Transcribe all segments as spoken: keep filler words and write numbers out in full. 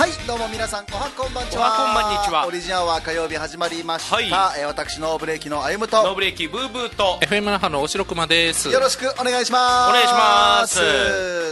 はい、どうも皆さん、おはこんばんちは。 おはこんばんにちは。 オリジナルは火曜日始まりました。 はい、 えー、私のブレーキの歩むとノーブレーキブーブーとエフエム 那覇のおしろくまです。 よろしくお願いします。 お願いします。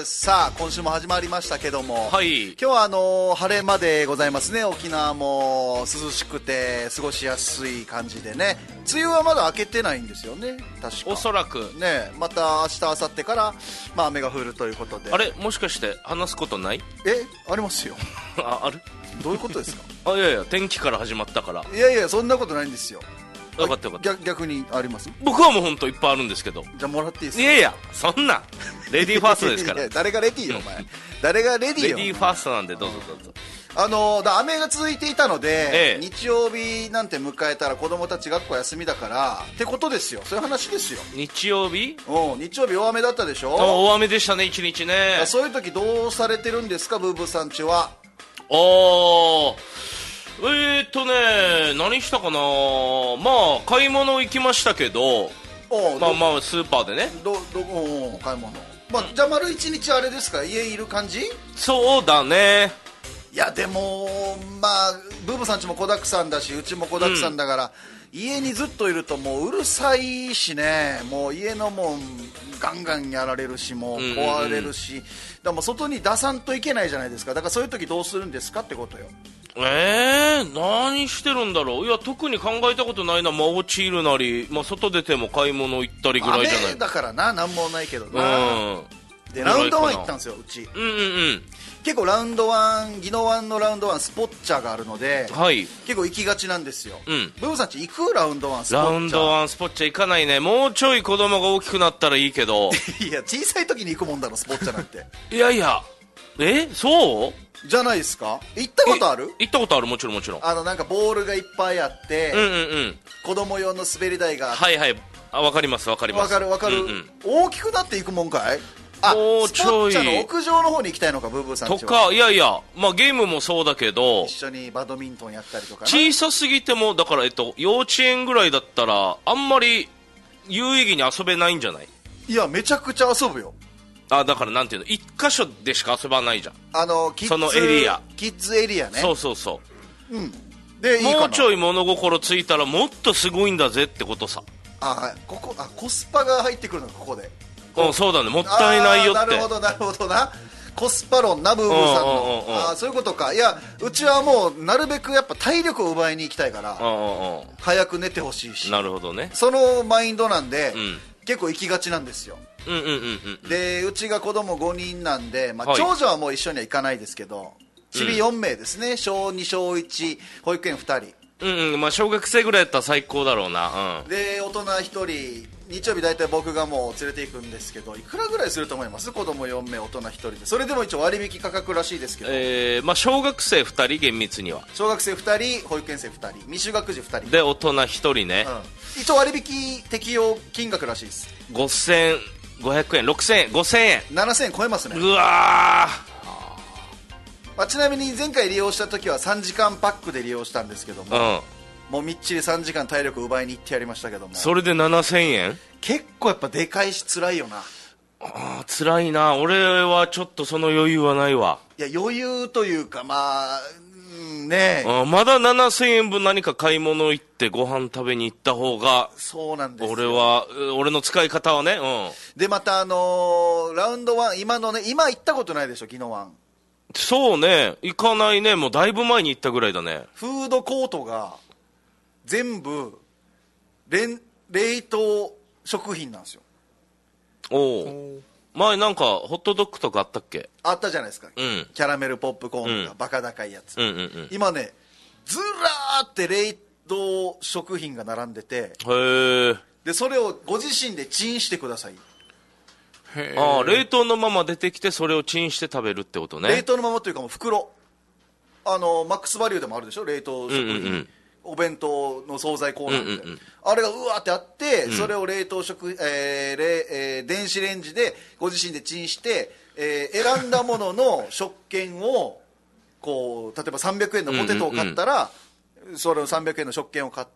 さあ、今週も始まりましたけども、 はい、 今日はあのー、晴れ間でございますね。沖縄も涼しくて過ごしやすい感じでね。梅雨はまだ明けてないんですよね、確か。 おそらくね、また明日明後日から、まあ、雨が降るということで。 あれ、もしかして話すことない？ え、ありますよ。 あ、ある？ どういうことですか？ あ、いやいや、天気から始まったから。 いやいや、そんなことないんですよ。 よかったよかった。 逆, 逆にあります？ 僕はもう本当いっぱいあるんですけど。 じゃあもらっていいですか？ いやいや、そんなレディーファーストですからいや誰がレディーよお前誰がレディーよ。 レディーファーストなんで、どうぞどうぞ。 あのー、だ雨が続いていたので、 ええ、 日曜日なんて迎えたら子供たち学校休みだからってことですよ。そういう話ですよ。 日曜日？ うん、日曜日大雨だったでしょ。 大雨でしたね、一日ね。 そういう時どうされてるんですか、ブーブーさんちは。 あー、えーっとね、何したかな。まあ買い物行きましたけど、まあまあスーパーでね。 どどこ買い物、まあ、じゃあ丸一日あれですか、家いる感じ？ そうだね。 いやでもまあブーブーさんちも子だくさんだし、うちも子だくさんだから、うん、家にずっといるともううるさいしね、もう家のもんガンガンやられるし、もう壊れるし、うんうんうん、だからもう外に出さんといけないじゃないですか。だからそういう時どうするんですかってことよ。 えー、何してるんだろう。いや特に考えたことないな。まあ落ちるなり、まあ、外出ても買い物行ったりぐらいじゃない。 雨だからな、なんもないけどな、うん、でラウンドワン行ったんですよ、うち。 うんうんうん。 結構ラウンドワン、宜野湾のラウンドワンスポッチャがあるので、はい、結構行きがちなんですよ、うん、ブーブーさんち行く？ラウンドワンスポッチャ。 ラウンドワンスポッチャ行かないね。もうちょい子供が大きくなったらいいけどいや小さい時に行くもんだろスポッチャなんていやいや、え、そうじゃないですか。行ったことある？ 行ったことある、もちろんもちろん。 あのなんかボールがいっぱいあって、 うんうんうん、 子供用の滑り台があって、 はいはい、あ、分かります分かります。 分かる分かる、うんうん、大きくなっていくもんかい？あ、 もうちょいスポッチャの屋上の方に行きたいのか、ブーブーさんちは。 とか、いやいや、まあ、ゲームもそうだけど、 一緒にバドミントンやったりとかな。 小さすぎても、だから、えっと、幼稚園ぐらいだったらあんまり有意義に遊べないんじゃない？ いやめちゃくちゃ遊ぶよ。 あ、だからなんていうの、一箇所でしか遊ばないじゃん。 あのキッズ、 そのエリア、 キッズエリアね。 そうそうそう、うん、 でいいかな。 もうちょい物心ついたらもっとすごいんだぜってことさ。 あ、ここ、あ、コスパが入ってくるのここで。 うん、そうだね、もったいないよって。 なるほどなるほどな、コスパ論な、ブーブーさんの。あ、そういうことか。いやうちはもうなるべくやっぱ体力を奪いに行きたいから、早く寝てほしいし。 なるほどね、 そのマインドなんで、うん、結構行きがちなんですよ。 うんうんうんうん、でうちが子供ごにんなんで、まあ、はい、長女はもう一緒には行かないですけど、ちびよん名ですね、うん、小に小いち保育園ふたり、 うんうん、まあ、小学生ぐらいやったら最高だろうな、うん、 で大人ひとり、日曜日大体僕がもう連れて行くんですけど、いくらぐらいすると思います？子供よん名大人ひとりで。それでも一応割引価格らしいですけど、 えーまあ、小学生ふたり、厳密には小学生ふたり、保育園生ふたり、未就学児ふたりで大人ひとりね、 うん、一応割引適用金額らしいです。 ごせんごひゃくえん、ろくせんえん、ごせんえん、 ななせんえん超えますね。 うわー、まあ、ちなみに前回利用した時はさんじかんパックで利用したんですけども、うん、もうみっちりさんじかん体力奪いに行ってやりましたけども、 それでななせんえん、 結構やっぱでかいし辛いよな。 あ、辛いな。俺はちょっとその余裕はないわ。 いや余裕というか、まあね、 あ、まだななせんえんぶん何か買い物行ってご飯食べに行った方が、 そうなんですよ、 俺は、俺の使い方はね、うん、 でまたあのー、ラウンドワン、今のね、今行ったことないでしょ、宜野湾。 そうね、行かないね、もうだいぶ前に行ったぐらいだね。 フードコートが全部冷凍食品なんですよ。 おお、前なんかホットドッグとかあったっけ？あったじゃないですか、 うん、 キャラメルポップコーンがバカ高いやつ、 うんうんうん、今ねずらーって冷凍食品が並んでて、 へー、 でそれをご自身でチンしてください。 へー、あ、冷凍のまま出てきてそれをチンして食べるってことね。 冷凍のままというかもう袋、あのマックスバリューでもあるでしょ、冷凍食品、うんうんうん、お弁当の惣菜コーナーで、うんうんうん、あれがうわーってあって、うん、それを冷凍食、えーえー、電子レンジでご自身でチンして、えー、選んだものの食券をこう例えばさんびゃくえんのポテトを買ったら、うんうんうん、それをさんびゃくえんの食券を買って、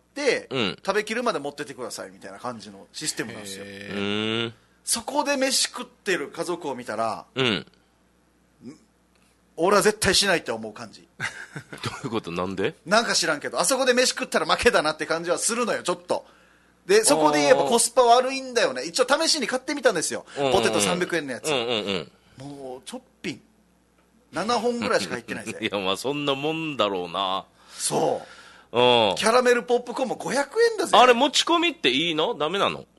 うん、食べきるまで持ってってくださいみたいな感じのシステムなんですよ。 へー、 そこで飯食ってる家族を見たら、うん、 俺は絶対しないって思う感じ。 どういうこと？なんで？ なんか知らんけど、あそこで飯食ったら負けだなって感じはするのよ、ちょっと。で、そこで言えばコスパ悪いんだよね。一応試しに買ってみたんですよ。ポテトさんびゃくえんのやつ。 うんうんうん、 もう、ちょっぴん。ななほんぐらいしか入ってないぜ。 いや、まあそんなもんだろうな。 そう。 うん。 キャラメルポップコーンもごひゃくえんだぜ。 あれ、持ち込みっていいの？ダメなの？わ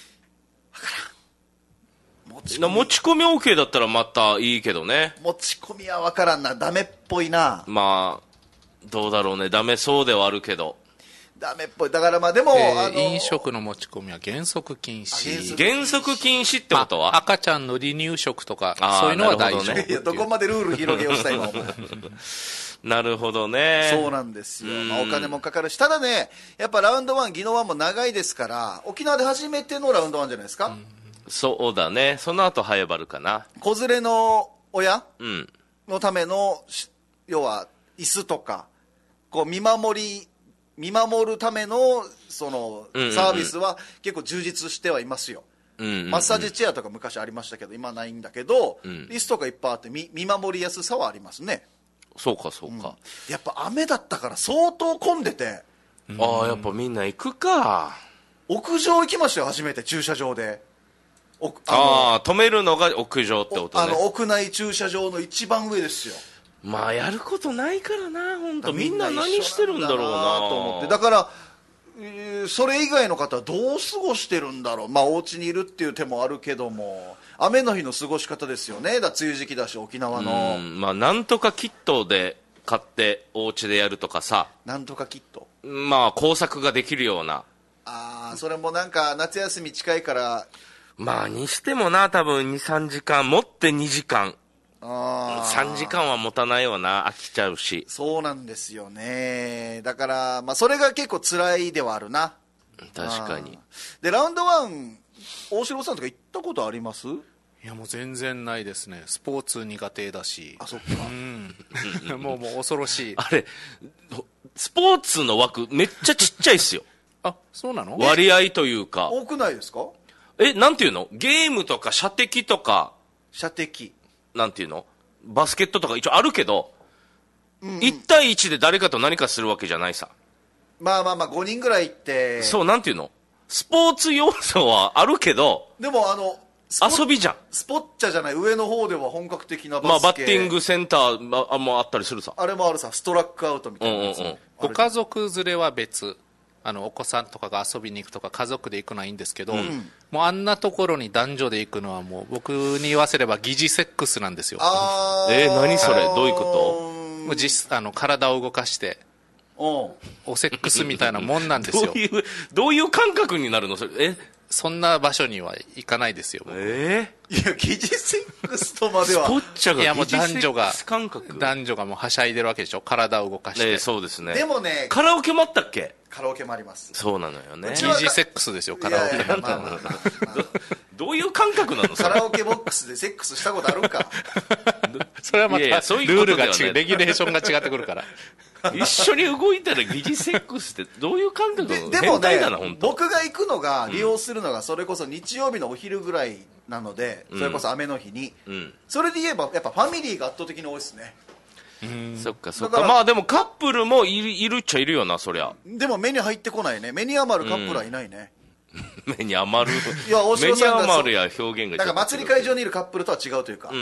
からん。持ち込み。持ち込み OK だったらまたいいけどね。 持ち込みはわからんな。ダメっぽいな。 まあ、どうだろうね。ダメそうではあるけど。 ダメっぽい。だからまあでも、 えーあの飲食の持ち込みは原則禁止。 原則禁止ってことは、 まあ、赤ちゃんの離乳食とかそういうのは大丈夫、 ね、 いや、どこまでルール広げようしたいの？ なるほどね。 そうなんですよ、まあ、お金もかかるし、ただね、やっぱラウンドワン、宜野湾も長いですから、沖縄で初めてのラウンドワンじゃないですか。うん、 そうだね。その後ハエバルかな。 子連れの親、 うん、 のための要は椅子とかこう見守り見守るためのそのサービスは結構充実してはいますよ。うんうんうん、マッサージチェアとか昔ありましたけど今ないんだけど、うん、椅子とかいっぱいあって見見守りやすさはありますね。 そうかそうか、うん、 やっぱ雨だったから相当混んでて、 うん、ああやっぱみんな行くか。 屋上行きましたよ初めて。駐車場でああ止めるのが屋上ってことね。 あの屋内駐車場の一番上ですよ。 まあやることないからな。本当みんな何してるんだろうなと思って。だから、えー、それ以外の方はどう過ごしてるんだろう。まあお家にいるっていう手もあるけども、雨の日の過ごし方ですよね。だ梅雨時期だし沖縄の。 うんまあなんとかキットで買ってお家でやるとかさ。 なんとかキット。 まあ工作ができるような。 ああそれもなんか夏休み近いから。 まあにしてもな多分にさんじかん持ってにじかん。 あさんじかんは持たないよな。飽きちゃうし。 そうなんですよね。だから、まあ、それが結構辛いではあるな。 確かに。 でラウンドワン大城さんとか行ったことあります？ いやもう全然ないですね。スポーツ苦手だし。 あそっか、 うん、もうもう恐ろしい。 あれスポーツの枠めっちゃちっちゃいっすよ。 あそうなの？ 割合というか多くないですか？ えなんていうの？ゲームとか射的とか射的なんていうのバスケットとか一応あるけど、うんうん、いち対いちで誰かと何かするわけじゃないさ。 まあまあまあごにんぐらい行ってそうなんていうのスポーツ要素はあるけどでもあの遊びじゃん。 スポッチャじゃない上の方では本格的なバスケ、 まあ、バッティングセンターもあったりするさ。 あれもあるさストラックアウトみたいなやつ、うんうんうん、 ご家族連れは別。あのお子さんとかが遊びに行くとか家族で行くのはいいんですけど、うん、もうあんなところに男女で行くのはもう僕に言わせれば疑似セックスなんですよ。 あえー、何それどういうこと？ もう実あの体を動かしておセックスみたいなもんなんですよ。 どういうどういう感覚になるのそれ？えそんな場所には行かないですよ。 えー、いや疑似セックスとまではスポッチャが疑似セックス感覚。 いやもう男女が男女がもうはしゃいでるわけでしょ。体を動かして、 ね、そうですね。 でもねカラオケもあったっけ？ カラオケもあります。 そうなのよね。 疑似セックスですよカラオケ。 なんだろうなどういう感覚なのカラオケボックスでセックスしたことあるか？ それはまたいやいやそういうルールが違うレギュレーションが違ってくるから一緒に動いたら疑似セックスってどういう感覚なの？ で, でもね本当僕が行くのが利用するのがそれこそ日曜日のお昼ぐらいなので、うん、それこそ雨の日に、うん、それで言えばやっぱファミリーが圧倒的に多いですね。 うんそっかそっか。まあでもカップルもい る, いるっちゃいるよなそりゃ。 でも目に入ってこないね。目に余るカップルはいないね、 うん、目に余るいや大城さんが目に余るや表現がなんか祭り会場にいるカップルとは違うというか、うん、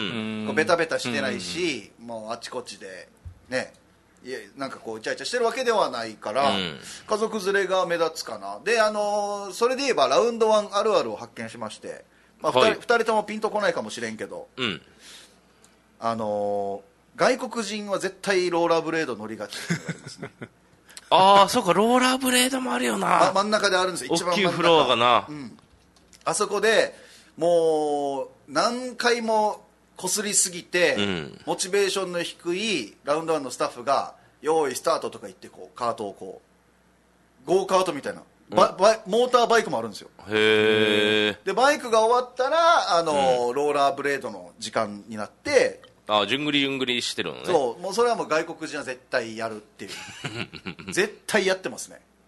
こうベタベタしてないし、うん、もうあちこちでねいやなんかこうイチャイチャしてるわけではないから、うん、家族連れが目立つかな。であのー、それで言えばラウンドワンあるあるを発見しまして、まあ、ふたり、はい、ふたりともピンとこないかもしれんけど、うん、あのー外国人は絶対ローラーブレード乗りがちって言われますねああそうかローラーブレードもあるよな、 ま、真ん中であるんですよ一番真ん中大きいフロアがな、 うん、あそこでもう何回もこすりすぎて、うん、モチベーションの低いラウンドワンのスタッフが用意スタートとか言ってこうカートをこうゴーカートみたいなババモーターバイクもあるんですよ。 へえ。 でバイクが終わったらあの、うん、ローラーブレードの時間になってああじゅんぐりじゅんぐりしてるのね。 そうもうそれはもう外国人は絶対やるっていう絶対やってますね。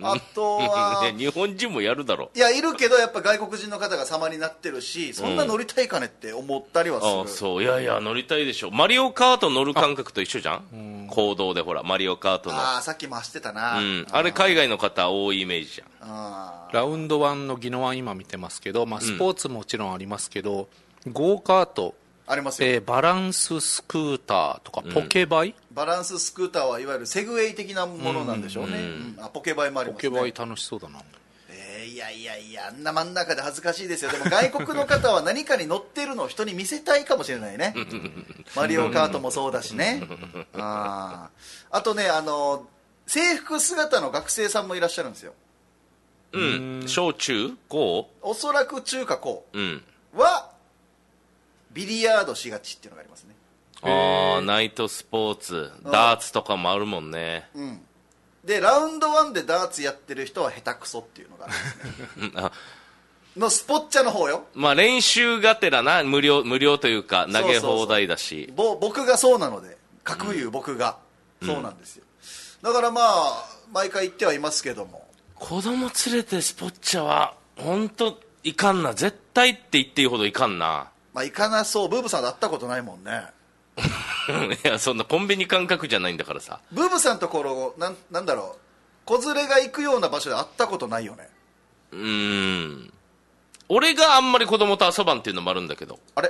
あとは日本人もやるだろ。 いやいるけどやっぱ外国人の方が様になってるし、そんな乗りたいかねって思ったりはする、 あそういやいや乗りたいでしょ。マリオカート乗る感覚と一緒じゃん。行動でほらマリオカートのああさっき回してたな、 うん、あれ海外の方多いイメージじゃん。 あラウンドワンの宜野湾今見てますけど、まあ、スポーツもちろんありますけど、うん、ゴーカートありますよ、 えー、バランススクーターとかポケバイ、うん、 バランススクーターはいわゆるセグウェイ的なものなんでしょうね、うんうんうん、あポケバイもありますね。 ポケバイ楽しそうだな。 えー、いやいやいやあんな真ん中で恥ずかしいですよ。でも外国の方は何かに乗ってるのを人に見せたいかもしれないねマリオカートもそうだしねあ, あとねあの制服姿の学生さんもいらっしゃるんですよ。 うん小中高おそらく中か高うんはビリヤードしがちっていうのがありますね。 ああナイトスポーツダーツとかもあるもんね。 うんでラウンドワンでダーツやってる人は下手くそっていうのがあるんですねのスポッチャの方よ。 まあ練習がてらな無料無料というか投げ放題だし、 そうそうそう僕がそうなので各言う僕が、うん、そうなんですよ。だからまあ毎回言ってはいますけども子供連れてスポッチャは本当いかんな。絶対って言っていいほどいかんな。 まあいかなそう。ブーブさんと会ったことないもんねいやそんなコンビニ感覚じゃないんだからさ。 ブーブさんところなんなんだろう子連れが行くような場所で会ったことないよね。 うーん俺があんまり子供と遊ばんっていうのもあるんだけど。 あれ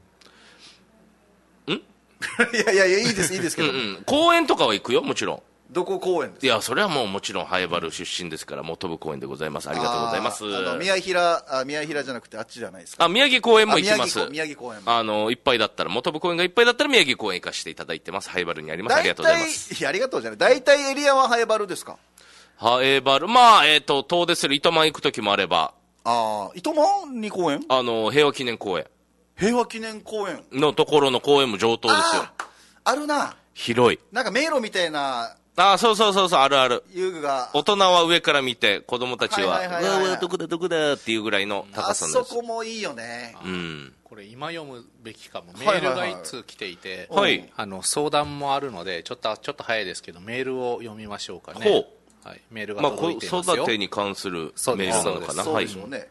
んいやいやいやいいですいいですけど、うんうん、 公園とかは行くよもちろん。 どこ公園ですか。 いやそれはもうもちろんハエバル出身ですから本部公園でございます。ありがとうございます。 あの宮平あ宮平じゃなくてあっちじゃないですか。 あ宮城公園も行きます。 宮城、宮城公園もあのいっぱいだったら本部公園がいっぱいだったら宮城公園行かせていただいてます。ハエバルにあります。ありがとうございます。 いやありがとうじゃない大体エリアはハエバルですか。 ハエバルまあえっ、ー、と遠出する糸満行く時もあればああ糸満に公園あの平和記念公園平和記念公園のところの公園も上等ですよ。 あ, あるな広いなんか迷路みたいなああそうそうそうそうあるある。 遊具が大人は上から見て子供たちはうわうわどこだどこだっていうぐらいの高さです。 あそこもいいよね。 うんこれ今読むべきかも。メールがいつ来ていて、 はいはいはい、 あの相談もあるのでちょっとちょっと早いですけどメールを読みましょうかね。 ほうはい、メールが届いていますよ。 まあ、子育てに関するメールなのかな。 そうでしょうね、はい、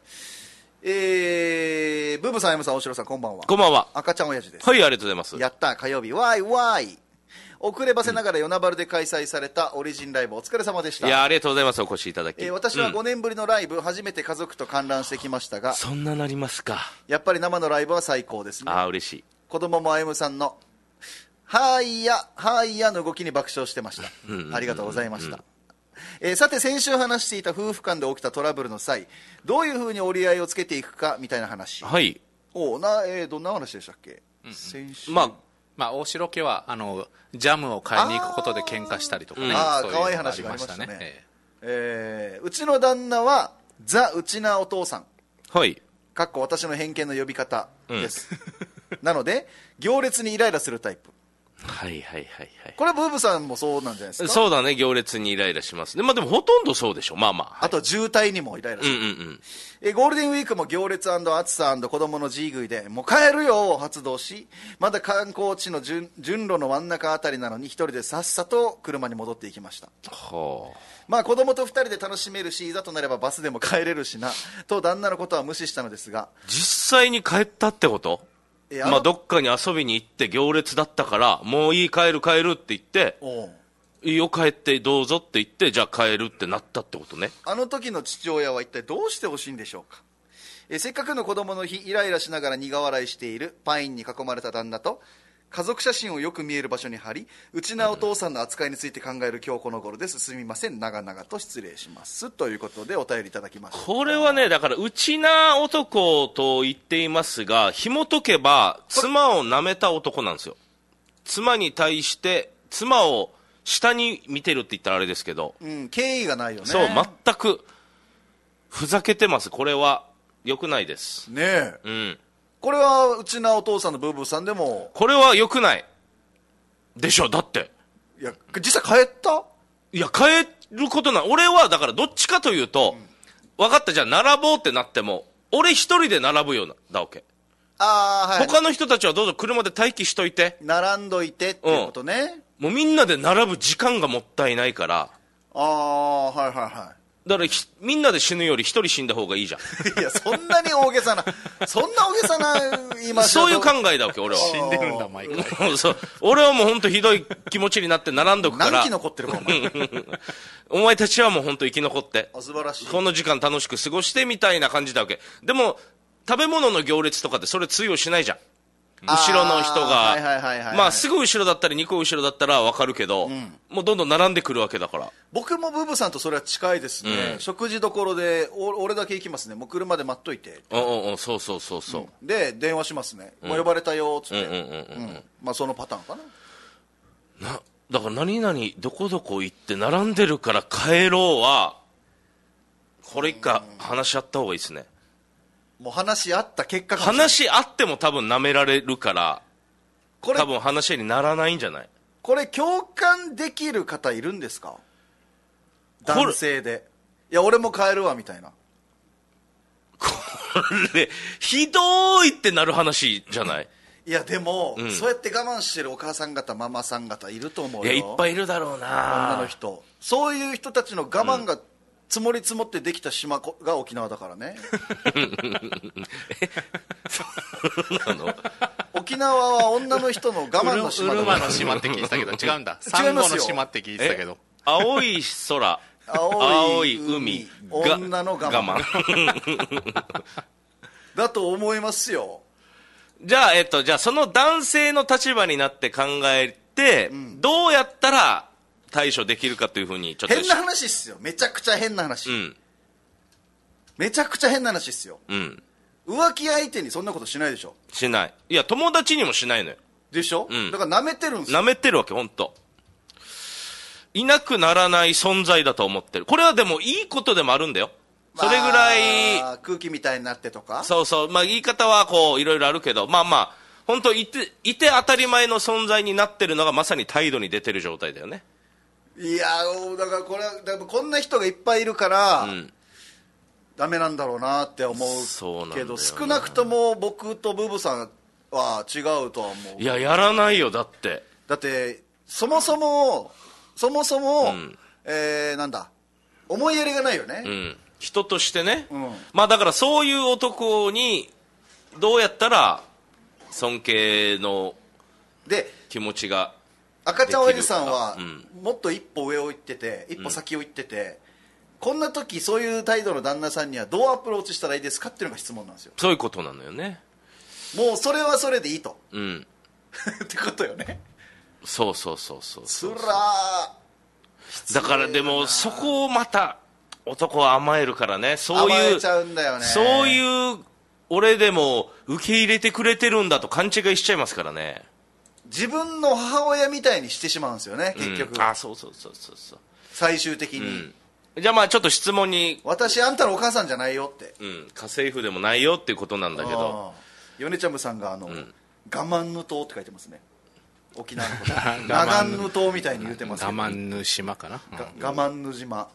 えー、ブーブさん、エムさん、大城さん、こんばんは。 こんばんは。 赤ちゃん親父です。 はい、ありがとうございます。 やった、火曜日、わーいわーい。遅ればせながら与那原で開催されたオリジンライブ、お疲れ様でした。 いや、ありがとうございます、お越しいただき。 えー、私はごねんぶりのライブ、うん、初めて家族と観覧してきましたが、 そんななりますか。 やっぱり生のライブは最高ですね。 ああ、嬉しい。 子供もあゆむさんの、はーいや、はーいやの動きに爆笑してました。ありがとうございました。えー、さて先週話していた夫婦間で起きたトラブルの際どういうふうに折り合いをつけていくかみたいな話。 はいおな、えー、どんな話でしたっけ、うん、先週まあまあ、大城家はあのジャムを買いに行くことで喧嘩したりとかね、 ああ可愛い話がありましたね。えーえー、うちの旦那はザ・うちなお父さん、 はいかっこ私の偏見の呼び方です、うん、なので行列にイライラするタイプ。 はいはいはいはい。 これはブーブさんもそうなんじゃないですか。 そうだね、行列にイライラしますね。まあでもほとんどそうでしょ。まあまあ、はい、 あと渋滞にもイライラする、 うんうんうん、 えゴールデンウィークも行列&暑さ&子供の G 食いでもう帰るよを発動し、まだ観光地の 順, 順路の真ん中あたりなのに一人でさっさと車に戻っていきました。 はあ、 まあ子供とふたりで楽しめるしいざとなればバスでも帰れるしなと旦那のことは無視したのですが、 実際に帰ったってこと？あまあ、どっかに遊びに行って行列だったからもういい帰る帰るって言っていいよ帰ってどうぞって言ってじゃあ帰るってなったってことね。 あの時の父親は一体どうしてほしいんでしょうか。えせっかくの子供の日イライラしながら苦笑いしているパインに囲まれた旦那と家族写真をよく見える場所に貼りうちなお父さんの扱いについて考える今日この頃です。すみません長々と失礼しますということでお便りいただきました。 これはねだからうちな男と言っていますが紐解けば妻を舐めた男なんですよ。妻に対して妻を下に見てるって言ったらあれですけど、 うん、敬意がないよね。 そう全くふざけてます。これは良くないですねえ、 うん、これはうちなお父さんのブーブーさんでもこれは良くないでしょ。だっていや実際帰ったいや帰ることない。俺はだからどっちかというと、うん、分かったじゃあ並ぼうってなっても俺一人で並ぶようなだわけ。 あ、はい、 他の人たちはどうぞ車で待機しといて並んどいてっていうことね、 うん、もうみんなで並ぶ時間がもったいないから。 ああはいはいはだからみんなで死ぬより一人死んだ方がいいじゃん。 いや、そんなに大げさな、そんな大げさな言い回しそういう考えだわけ、俺は。 死んでるんだ、毎回。 そう。俺はもう本当ひどい気持ちになって並んどくから。 何期残ってるか、お前。 お前たちはもう本当生き残って。 あ、素晴らしい。 この時間楽しく過ごしてみたいな感じだわけ。でも、食べ物の行列とかってそれ通用しないじゃん。後ろの人が、まあすぐ後ろだったりにこ後ろだったら分かるけど、うん、もうどんどん並んでくるわけだから。 僕もブブさんとそれは近いですね、うん、食事どころでお俺だけ行きますね、もう車で待っといて、 おおおそうそうそうそう、 うん、で電話しますね、うん、もう呼ばれたよっつってまあそのパターンかな。なだから何々どこどこ行って並んでるから帰ろうはこれ一回話し合った方がいいですね。 もう話し合った結果かもしれない。話し合っても多分舐められるからこれ多分話し合いにならないんじゃない？ これ共感できる方いるんですか？男性で。いや俺も帰るわみたいな。 これひどいってなる話じゃない？ いやでも、うん、そうやって我慢してるお母さん方ママさん方いると思うよ。 いやいっぱいいるだろうな。 女の人。そういう人たちの我慢が、うん積もり積もってできた島が沖縄だからね。そうなの？沖縄は女の人の我慢の島だ。 ウルマの島って聞いてたけど違うんだ。サンゴの島って聞いてたけど。 青い空、青い海、 女の我慢。我慢だと思いますよ。 じゃあえっとじゃあその男性の立場になって考えて、うん、どうやったら対処できるかというふうにちょっと変な話っすよ。めちゃくちゃ変な話、うん、めちゃくちゃ変な話っすよ、うん、浮気相手にそんなことしないでしょ。 しない。いや友達にもしないのよ。 でしょ、うん、だから舐めてるんですよ。 舐めてるわけ。本当いなくならない存在だと思ってる。これはでもいいことでもあるんだよ。それぐらい、 まあ、空気みたいになってとか。 そうそう、まあ言い方はこういろいろあるけど、まあまあ本当いていて当たり前の存在になってるのがまさに態度に出てる状態だよね。 いやだからこれはだからこんな人がいっぱいいるから、うん、ダメなんだろうなって思うけど、少なくとも僕とブブさんは違うとは思う。 いややらないよ。だってだってそもそもそもそも、うん、えー、なんだ思いやりがないよね、うん、 人としてね、うん、まあだからそういう男にどうやったら尊敬の気持ちが赤ちゃんおじさんはもっと一歩上を行ってて一歩先を行ってて、うん、こんな時そういう態度の旦那さんにはどうアプローチしたらいいですかっていうのが質問なんですよ。 そういうことなのよね。 もうそれはそれでいいと、 うん、 ってことよね。 そうそうそうそうつらー。だからでもそこをまた男は甘えるからね。そういう甘えちゃうんだよね。 そういう俺でも受け入れてくれてるんだと勘違いしちゃいますからね。 自分の母親みたいにしてしまうんですよね、結局、 うん、あそうそうそうそうそう最終的に、 うん、じゃあまあちょっと質問に私あんたのお母さんじゃないよって、 うん、家政婦でもないよっていうことなんだけど、 米ちゃむさんがあの、うん、我慢ぬ島って書いてますね。沖縄のこと我慢ぬ島みたいに言ってますけど我慢ぬ島かな、 うん、我慢ぬ島、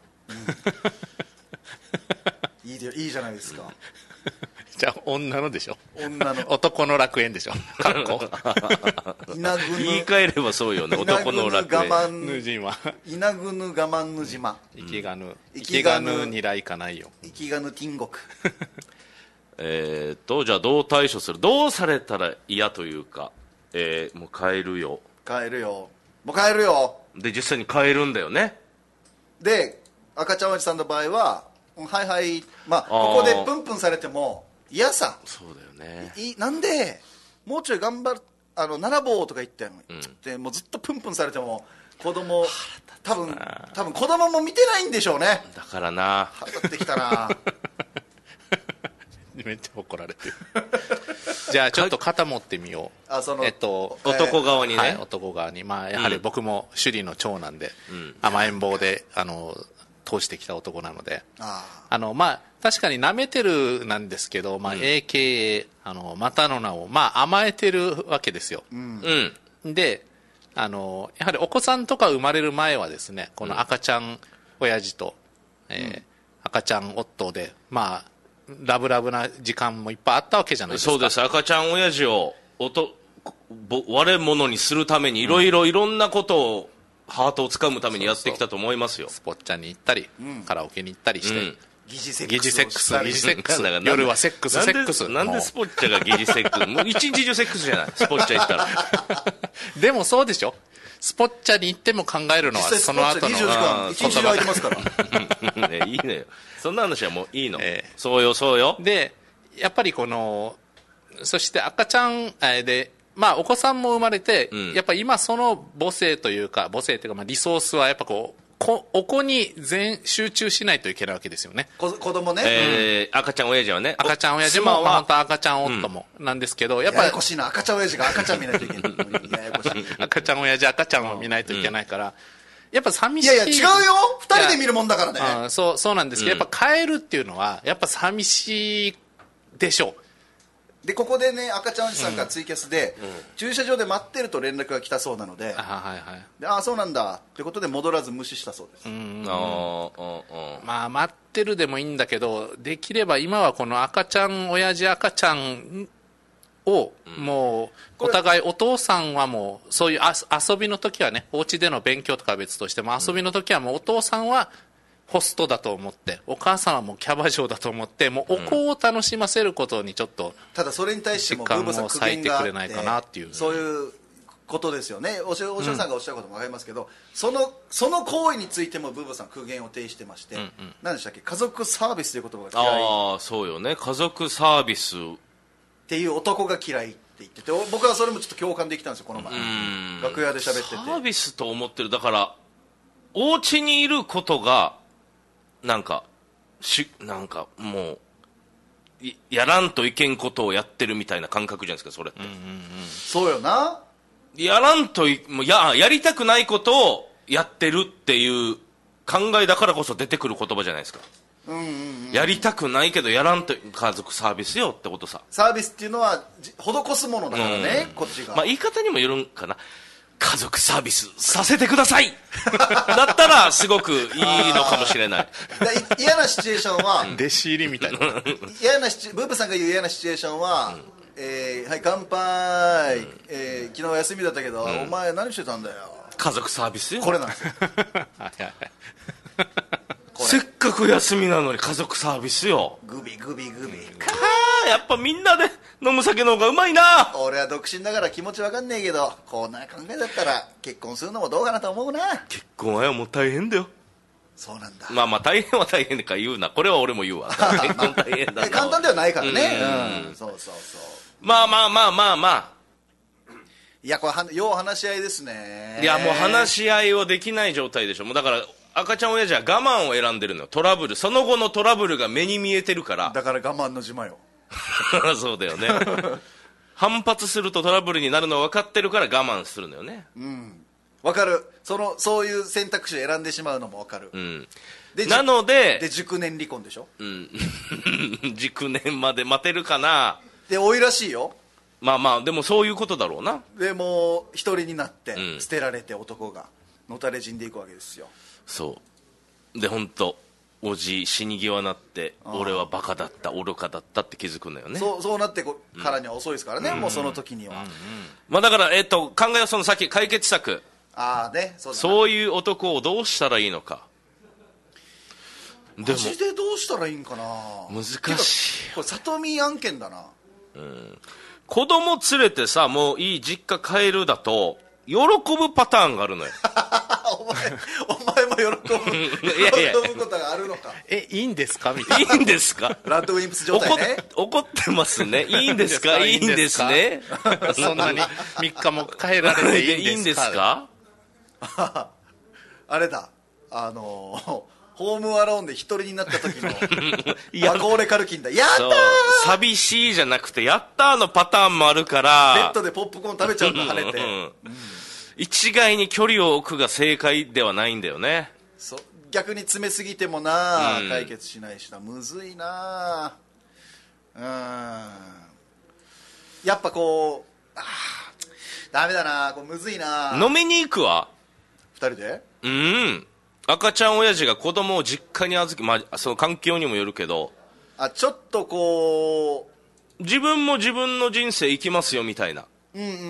うん、いいでいいじゃないですか。 じゃあ女のでしょ。 女の男の楽園でしょ。かっこ言い換えればそうよね。男の楽園。 我慢ぬ島。稲ぐぬ我慢ぬ島。 生きがぬ。生きがぬに来かないよ。 生きがぬ天国。 えっとじゃあどう対処する。どうされたら嫌というか、えー、もう帰るよ。 帰るよ。もう帰るよ。 で実際に帰るんだよね。 で赤ちゃんおじさんの場合は、はいはい、まあここでプンプンされても。嫌さ。 そうだよね。 いなんでもうちょい頑張るあの並ぼうとか言ってんの、うん、でもうずっとプンプンされても子供多分多分子供も見てないんでしょうね。 だからな腹立ってきたな。 めっちゃ怒られてる。じゃあちょっと肩持ってみよう。 あその、 えっと、 男側にね、 はい、男側に、まあ、やはり僕も首里の長男で、うん、甘えん坊であの通してきた男なので、ああのまあ確かに舐めてるなんですけど、まあ、エーケーエー、あのまたの名を、まあ、甘えてるわけですよ、うん、であのやはりお子さんとか生まれる前はですねこの赤ちゃん親父と、うんえー、赤ちゃん夫でまあラブラブな時間もいっぱいあったわけじゃないですか。 そうです。赤ちゃん親父をおと割れ物にするためにいろいろいろんなことをハートをつかむためにやってきたと思いますよ。 スポッチャに行ったり、うん、カラオケに行ったりして、うん、 疑似セックス疑似セックス疑似セックス夜はセックスセックスなんでスポッチャが疑似セックスもう一日中セックスじゃないスポッチャ行ったらでもそうでしょ、スポッチャに行っても考えるのはその後のにじゅうよじかん一日中空いてますからね、いいのよそんな話はもういいの、えー、そうよそうよ。 でやっぱりこのそして赤ちゃんでまあお子さんも生まれて、うん、やっぱ今その母性というか母性というかまあリソースはやっぱこうこお子に全集中しないといけないわけですよね。 子供ね、 えーうん、赤ちゃん親父はね、 赤ちゃん親父も、まあ、本当は赤ちゃん夫もなんですけど、うん、やっぱややこしいな、赤ちゃん親父が赤ちゃん見ないといけないややこしい赤ちゃん親父赤ちゃんを見ないといけないから、うん、やっぱ寂しい。 いやいや違うよ、二人で見るもんだからね。 あそうそうなんですけど、うん、やっぱ帰るっていうのはやっぱ寂しいでしょう。 でここでね赤ちゃんおじさんがツイキャスで、うん、駐車場で待ってると連絡が来たそうなので、あ、はいはい、であそうなんだってことで戻らず無視したそうです。うん、 あまあ待ってるでもいいんだけど、できれば今はこの赤ちゃん親父赤ちゃんをもうお互いお父さんはもうそういう遊びの時はね、お家での勉強とかは別としても遊びの時はもうお父さんはホストだと思って、お母さんはもうキャバ嬢だと思って、もうお子を楽しませることにちょっとただそれに対してもブーブーさん苦言があって、そういうことですよね。おしおしさんがおっしゃることも分かりますけど、うん、そのその行為についてもブーブーさん苦言を呈してまして、うんうん、何でしたっけ、家族サービスという言葉が嫌い。 ああそうよね、家族サービスっていう男が嫌いって言ってて、僕はそれもちょっと共感できたんですよこの前。楽屋で喋ってて、サービスと思ってる。だからお家にいることがなんかしなんかもうやらんといけんことをやってるみたいな感覚じゃないですかそれって、うんうんうん、 そうよな。 やらんといもう や, やりたくないことをやってるっていう考えだからこそ出てくる言葉じゃないですか、うんうんうん、やりたくないけどやらんと家族サービスよってことさ。 サービスっていうのは施すものだからね、うん、こっちが、 まあ、言い方にもよるんかな。家族サービスさせてくださいだったらすごくいいのかもしれない。 嫌なシチュエーションは弟子入りみたいな嫌なシチュブーブさんが言う嫌なシチュエーションは、うんえー、はい乾杯、うんえー、昨日休みだったけど、うん、お前何してたんだよ。 家族サービスよこれなんですよせっかく休みなのに家族サービスよ。 グビグビグビかーやっぱみんなで飲む酒の方がうまいな。 俺は独身だから気持ちわかんねえけど、こんな考えだったら結婚するのもどうかなと思うな。 結婚はもう大変だよ。 そうなんだ。 まあまあ大変は大変か言うな、これは俺も言うわ結婚大変だな簡単ではないからね。うん、うん、そうそうそう。 まあまあまあまあまあいやこれは要話し合いですね。 いやもう話し合いはできない状態でしょ。もうだから赤ちゃん親父は我慢を選んでるのよ。トラブル、その後のトラブルが目に見えてるから。 だから我慢の島よそうだよね反発するとトラブルになるのは分かってるから我慢するのよね。 うん分かる。そのそういう選択肢を選んでしまうのも分かる、うん、 でなのでで熟年離婚でしょ、うん、 熟年まで待てるかな。 で多いらしいよ。 まあまあでもそういうことだろうな。 でも一人になって、うん、捨てられて男がのたれ死んでいくわけですよ。 そうで本当おじ死に際なって俺はバカだった愚かだったって気づくんだよね。 そうそうなってからには遅いですからね、うん、もうその時には、うんうんまあ、だから、えー、と考えはその先解決策。 あ、ね、そうだな。 そういう男をどうしたらいいのか。 マジでどうしたらいいんかな。 難しい。 これ里見案件だな、 うん、子供連れてさもういい実家帰るだと喜ぶパターンがあるのよお前, お前も喜ぶいやいや喜ぶことがあるのか。 えいいんですかみたいな。いいんですかラッドウィンプス状態ね。 怒ってますね。いいんですかいいんですねそんなにみっかも帰られていいんですかいいんですかあれだあのーホームアローンで一人になった時のマコーレカルキンだ。やったー寂しいじゃなくてやったーのパターンもあるからベッドでポップコーン食べちゃうの晴れて、うん、 一概に距離を置くが正解ではないんだよね。 そ逆に詰めすぎてもな、うん、解決しないしな。むずいな。うんやっぱこうあダメだなこれむずいな。 飲みに行くわ二人で。 うん赤ちゃん親父が子供を実家に預け、まあ、その環境にもよるけどあちょっとこう自分も自分の人生生きますよみたいなうんうんうん、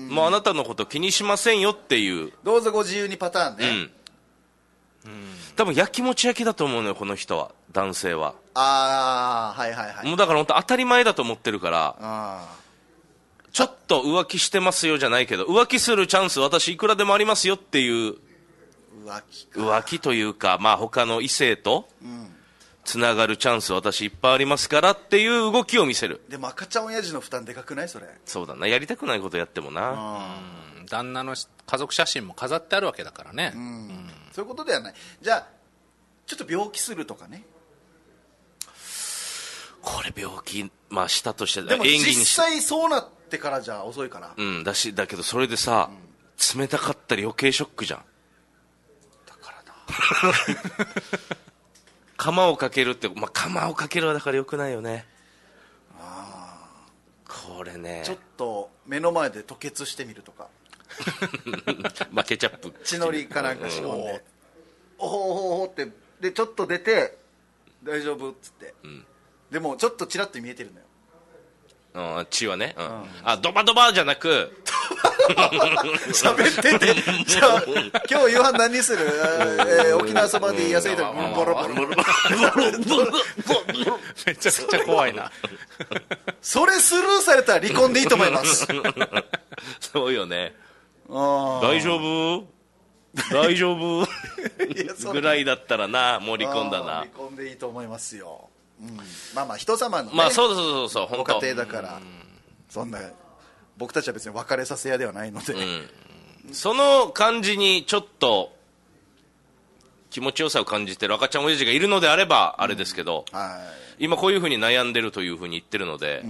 うん、 もうあなたのこと気にしませんよっていう、 どうぞご自由にパターンね、うんうん、多分やきもち焼きだと思うのよこの人は、男性は。 ああはいはいはい。 もうだから本当当たり前だと思ってるから、 あちょっと浮気してますよじゃないけど、浮気するチャンス私いくらでもありますよっていう、 浮気か、 浮気というか、まあ他の異性とつながるチャンス私いっぱいありますからっていう動きを見せる。 でも赤ちゃん親父の負担でかくないそれ。 そうだな、やりたくないことやってもな、 うん、旦那の家族写真も飾ってあるわけだからね、うんうん、 そういうことではない。じゃあちょっと病気するとかね。 これ病気、まあしたとして、 でも実際そうなってからじゃ遅いから。 うんだし、だけどそれでさ、うん、冷たかったら余計ショックじゃん。 だからな釜をかけるって、まあ釜をかけるはだからよくないよね。 あこれね、 ちょっと目の前で吐血してみるとかまあケチャップ血のりかなんか仕込んで、おほおほおほってでちょっと出て大丈夫っつって、うん、でもちょっとチラッと見えてるのよ、 うん、血はね、うんうん、あドバドバじゃなく喋っててじゃあ今日夕飯何にする、えー、沖縄そばで野菜とかボロボロボロボロめちゃくちゃ怖いなそれスルーされたら離婚でいいと思いますそうよね。大丈夫大丈夫ぐらいだったらな、もう離婚だな。 離婚でいいと思いますよ、うん、まあまあ人様のね、 まあそうそうそうそう、 ご家庭だから、そんな僕たちは別に別れさせ屋ではないので、 うん、その感じにちょっと気持ちよさを感じてる赤ちゃん親父がいるのであればあれですけど、うん、はい、今こういうふうに悩んでるというふうに言ってるので、うん、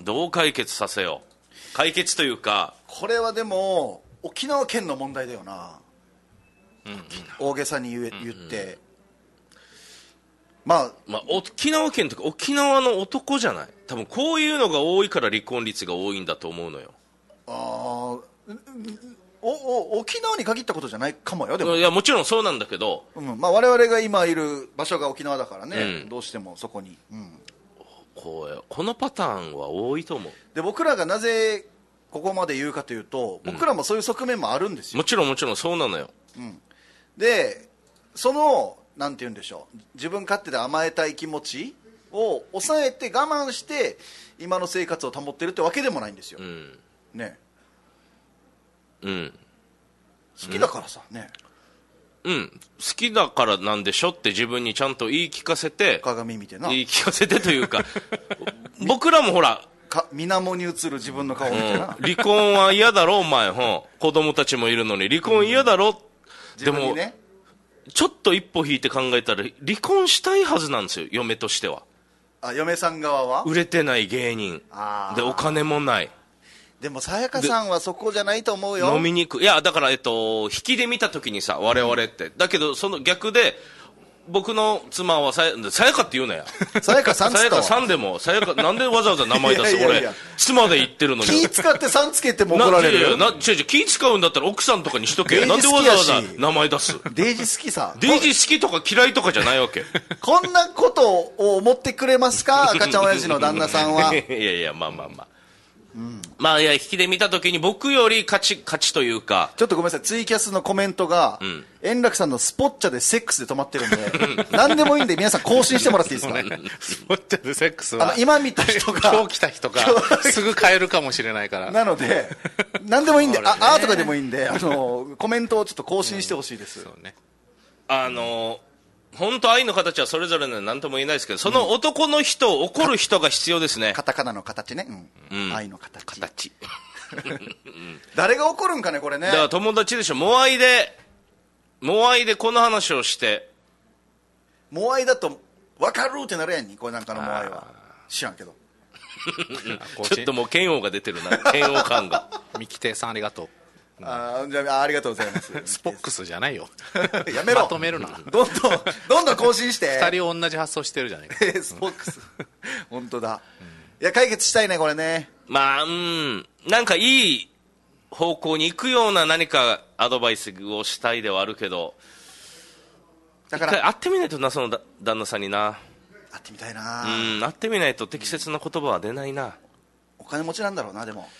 どう解決させよう。解決というか、 これはでも沖縄県の問題だよな、うん、大げさに 言, 言って、うんうん、まあ、 まあ沖縄県とか沖縄の男じゃない、多分こういうのが多いから離婚率が多いんだと思うのよ。 ああ、おお沖縄に限ったことじゃないかもよ。でもいやもちろんそうなんだけど、 うん、まあ、我々が今いる場所が沖縄だからね、うん、どうしてもそこに、うん、 こうこのパターンは多いと思う。 で僕らがなぜここまで言うかというと、僕らもそういう側面もあるんですよ、 うん、もちろんもちろんそうなのよ、 うん、でそのなんて言うんでしょう、自分勝手で甘えたい気持ちを抑えて我慢して今の生活を保ってるってわけでもないんですよ、うん、ね、 うん、 好きだからさ、ね、 うん、好きだからなんでしょって自分にちゃんと言い聞かせて、 鏡見てな、 言い聞かせてというか僕らもほらか水面に映る自分の顔みたいな、 うん、離婚は嫌だろお前、ほん子供たちもいるのに離婚嫌だろ、うん、でも、ね、ちょっと一歩引いて考えたら離婚したいはずなんですよ、嫁としては。 あ、嫁さん側は売れてない芸人でお金もない。 でもさやかさんはそこじゃないと思うよ。 飲みに行く、いやだから、えっと、引きで見た時にさ我々って、うん、だけどその逆で僕の妻はさや、さやかって言うなや。 さやかさんつったわ。 さやかさんでも、さやか、なんでわざわざ名前出すいやいやいや俺、妻で言ってるのに。 気使ってさんつけても怒られるよ。 な、違う違う、気使うんだったら奥さんとかにしとけ。なんでわざわざ名前出す。 デイジ好きさ。 デイジ好きとか嫌いとかじゃないわけ。 こんなことを思ってくれますか、赤ちゃん親父の旦那さんは。 いやいや、まあまあまあ。うん、まあいや、引きで見たときに僕より勝ち、勝ちというか、 ちょっとごめんなさい、ツイキャスのコメントが、うん、円楽さんのスポッチャでセックスで止まってるんで何でもいいんで皆さん更新してもらっていいですか。 スポッチャでセックスはあの今見た人が今日来た人がすぐ変えるかもしれないからなので何でもいいんで、ああーとかでもいいんで、あのコメントをちょっと更新してほしいです、うん、そうね、 あの本当愛の形はそれぞれの何とも言えないですけど、その男の人、怒る人が必要ですね。 カタカナの形ね、うんうん、愛の形形誰が怒るんかねこれね。 だから友達でしょ、モアイでモアイでこの話をして、 モアイだと分かるってなるやんに、これなんかのモアイは知らんけどちょっともう嫌悪が出てるな、嫌悪感が。 三木亭さんありがとう。 あじゃあ、ありがとうございます。 スポックスじゃないよやめろ、 まとめるな。 どんどんどんどん更新してふたり同じ発想してるじゃないかスポックス本当だ、うん、いや解決したいねこれね。 まあうんなんかいい方向に行くような何かアドバイスをしたいではあるけど、だから一回会ってみないとな、そのだ旦那さんにな。 会ってみたいな。 うん会ってみないと適切な言葉は出ないな。 お金持ちなんだろうな。でもう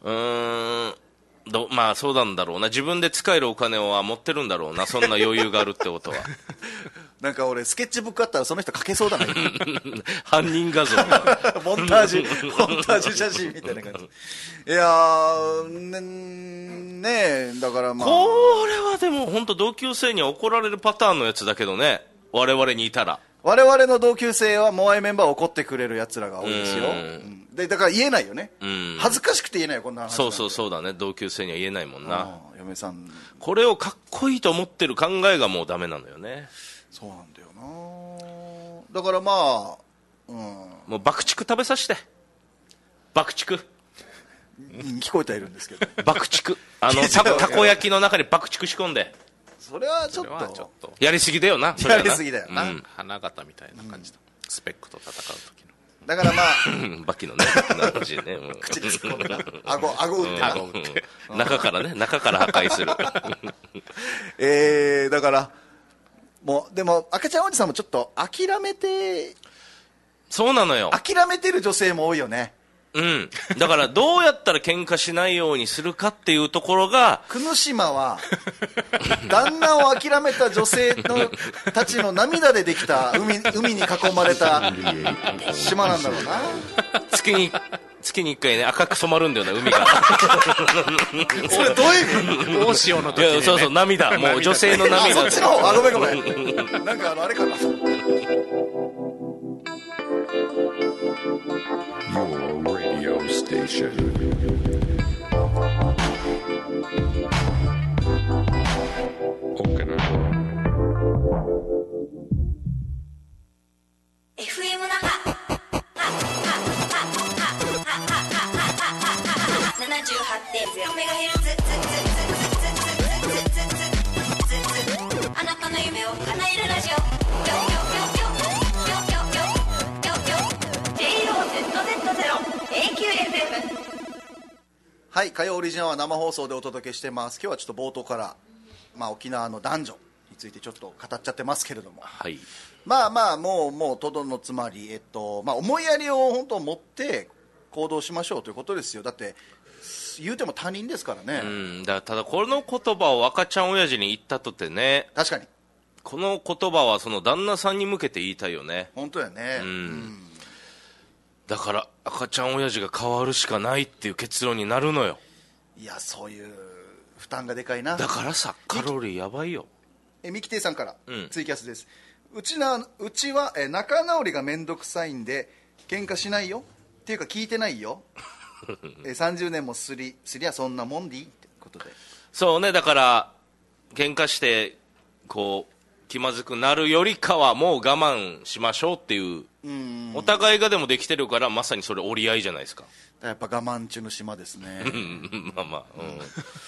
うーんどまあそうなんだろうな、自分で使えるお金は持ってるんだろうな、そんな余裕があるってことはなんか俺スケッチブックあったらその人描けそうだね犯人画像モンタージュモンタージュ写真みたいな感じいやー ね, ねえだからまあこれはでも本当同級生には怒られるパターンのやつだけどね、我々にいたら。 我々の同級生はモアイメンバーを怒ってくれるやつらが多いですよ、うん、でだから言えないよね、うん、恥ずかしくて言えないよこんな話。 そうそうそうだね、同級生には言えないもんな。 嫁さんこれをかっこいいと思ってる考えがもうダメなのよね。 そうなんだよな。だからまあ、うん、 もう爆竹食べさせて爆竹、 うん、聞こえてはいるんですけど爆竹あの た, たこ焼きの中に爆竹仕込んで、 それはちょっ と, ちょっとやりすぎだよな。 やりすぎだよな、うん、 花形みたいな感じだ、うん、スペックと戦う時の。 だからまあバキのね話ね、うん、 口に突っ込んでな顎顎打ってな、 うん、中からね中から破壊するえー、だからもうでも赤ちゃんおじさんもちょっと諦めて、 そうなのよ、 諦めてる女性も多いよね。 うん、だからどうやったら喧嘩しないようにするかっていうところが久野島は旦那を諦めた女性のたちの涙でできた 海, 海に囲まれた島なんだろうな。 月に月にいっかいね赤く染まるんだよな海がそれどういう大潮の時に、ね、 そうそう涙、もう女性の涙あそっちの方、あごめんごめんなんかあのあれかな Your radio station. Okinawa. エフエム 那覇 ななじゅうはちてんゼロ メガヘルツ、あなたの夢を叶えるラジオ。 はい、火曜オリジナルは生放送でお届けしてます。今日はちょっと冒頭から、まあ、沖縄の男女についてちょっと語っちゃってますけれども、 はい、 まあまあもうもうとどのつまり、えっとまあ、思いやりを本当持って行動しましょうということですよ。だって言うても他人ですからね。 うん、だただこの言葉を赤ちゃん親父に言ったとてね、 確かにこの言葉はその旦那さんに向けて言いたいよね。 本当やね、 うん、 うん、 だから赤ちゃん親父が変わるしかないっていう結論になるのよ。 いやそういう負担がでかいな。 だからさカロリーやばいよ。 えミキティさんから、 うん、 ツイキャスです。うちなうちはえ仲直りがめんどくさいんで喧嘩しないよっていうか聞いてないよえさんじゅうねんもすりすりゃそんなもんでいいってことで。 そうね、だから喧嘩してこう気まずくなるよりかはもう我慢しましょうっていう、うん、お互いがでもできてるからまさにそれ折り合いじゃないですか。 やっぱ我慢中の島ですねまあまあ、うん、うん、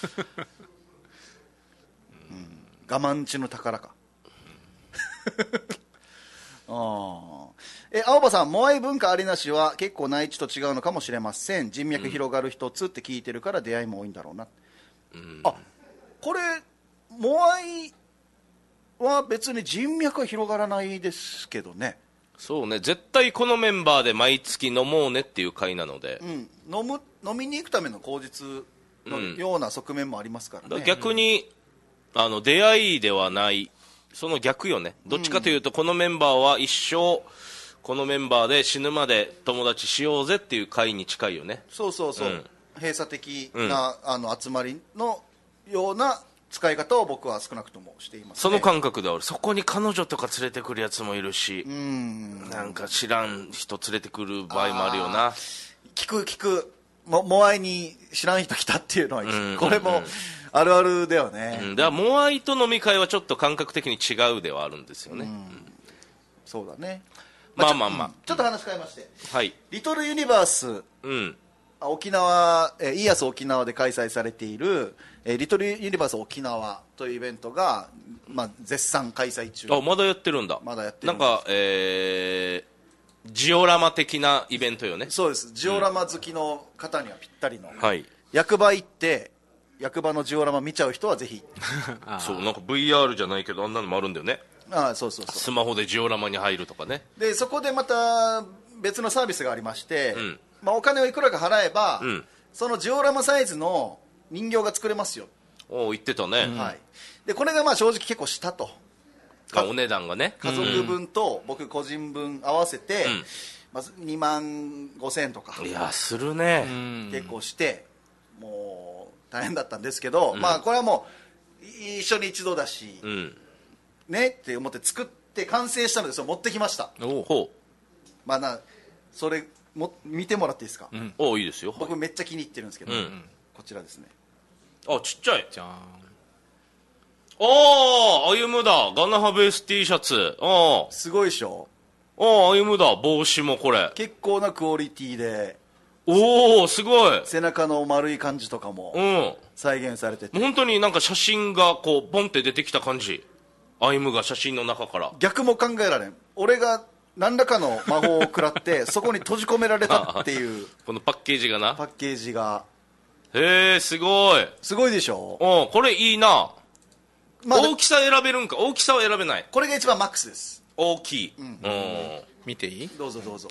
我慢中の宝かあえ青葉さん、モアイ文化ありなしは結構内地と違うのかもしれません。人脈広がる一つって聞いてるから出会いも多いんだろうな、うん、あこれモアイは別に人脈は広がらないですけどね。 そうね、絶対このメンバーで毎月飲もうねっていう会なので、 うん、飲む飲みに行くための口実のような側面もありますからね、 うん、逆に、うん、あの出会いではないその逆よね。どっちかというと、このメンバーは一生このメンバーで死ぬまで友達しようぜっていう会に近いよね。 そうそうそう、うん、閉鎖的な、うん、あの集まりのような使い方を僕は少なくともしています、ね、 その感覚である。そこに彼女とか連れてくるやつもいるし、うん、なんか知らん人連れてくる場合もあるよな。 聞く聞くもモアイに知らん人来たっていうのは、うん、これもあるあるだよね、 うん、だからモアイと飲み会はちょっと感覚的に違うではあるんですよね、うん、 そうだね。 まあまあまあ、 ちょっと話変えまして、 はい、 リトルユニバース、うん、沖縄、えー、イーアス沖縄で開催されている、えー、リトルユニバース沖縄というイベントが、まあ、絶賛開催中。 あ、まだやってるんだ。 まだやってるんです。なんか、えー、ジオラマ的なイベントよね。 そうです。ジオラマ好きの方にはぴったりの、 うん、はい、 役場行って役場のジオラマ見ちゃう人はぜひそう、なんか ブイアール じゃないけどあんなのもあるんだよね。 ああ、そうそうそう、 スマホでジオラマに入るとかね。 でそこでまた別のサービスがありまして、うん、まあ、お金をいくらか払えば、うん、 そのジオラマサイズの人形が作れますよ、 お言ってたね、 はい、でこれがまあ正直結構したと、 あお値段がね、 家族分と僕個人分合わせて、 うんまずにまんごせんえんとかいやするね、 結構して、もう大変だったんですけど、まあこれはもう一緒に一度だし、 うん、 ねって思って作って完成したのでそれ持ってきました。 おほまあなそれも見てもらっていいですか、 う、うん、おいいですよ、 僕めっちゃ気に入ってるんですけど、 うんこちらですね。 あちっちゃい、 じゃーん。 ああ歩むだ、ガナハベース T シャツ、ああすごいでしょ。 ああ歩むだ、帽子もこれ結構なクオリティで、 おおすごい、 背中の丸い感じとかもうん再現されてて、 本当になんか写真がこうポンって出てきた感じ、アイムが写真の中から、 逆も考えられん。俺が何らかの魔法を食らってそこに閉じ込められたっていうこのパッケージがな、 パッケージがへえすごい、 すごいでしょ。 おこれいいな、 まあ、 大きさ選べるんか、大きさは選べない、 これが一番マックスです。 大きい、 うん見ていい？ どうぞどうぞ。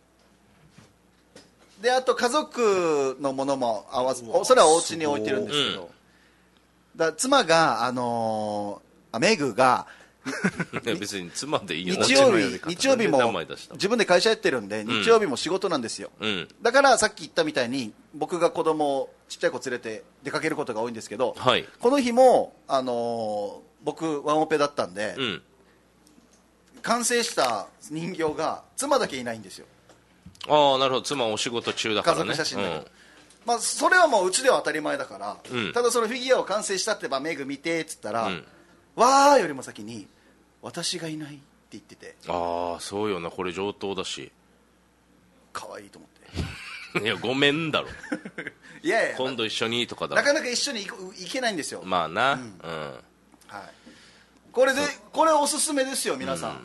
であと家族のものも合わせ、おそれはお家に置いてるんですけど、 うんだ妻があのーあメグが別に妻でいいよ、 日曜日うちの呼び方日曜日名も前出した自分で会社やってるんで、日曜日も仕事なんですよ、 うんだからさっき言ったみたいに僕が子供をちっちゃい子連れて出かけることが多いんですけど、 はいこの日も、あのー僕ワンオペだったんで、 うん完成した人形が妻だけいないんですよ。 ああなるほど、妻お仕事中だからね、 家族写真だけど、まあ、それはもううちでは当たり前だから、 うんただそのフィギュアを完成したってばメグ見てっつったら、 うんわーよりも先に私がいないって言ってて、 うん、ああそうよな、これ上等だし可愛いと思っていやごめんだろいやいや今度一緒にとかだろ、 なかなか一緒に行こ行けないんですよ、 まあな、うんはい、これでこれおすすめですよ皆さん、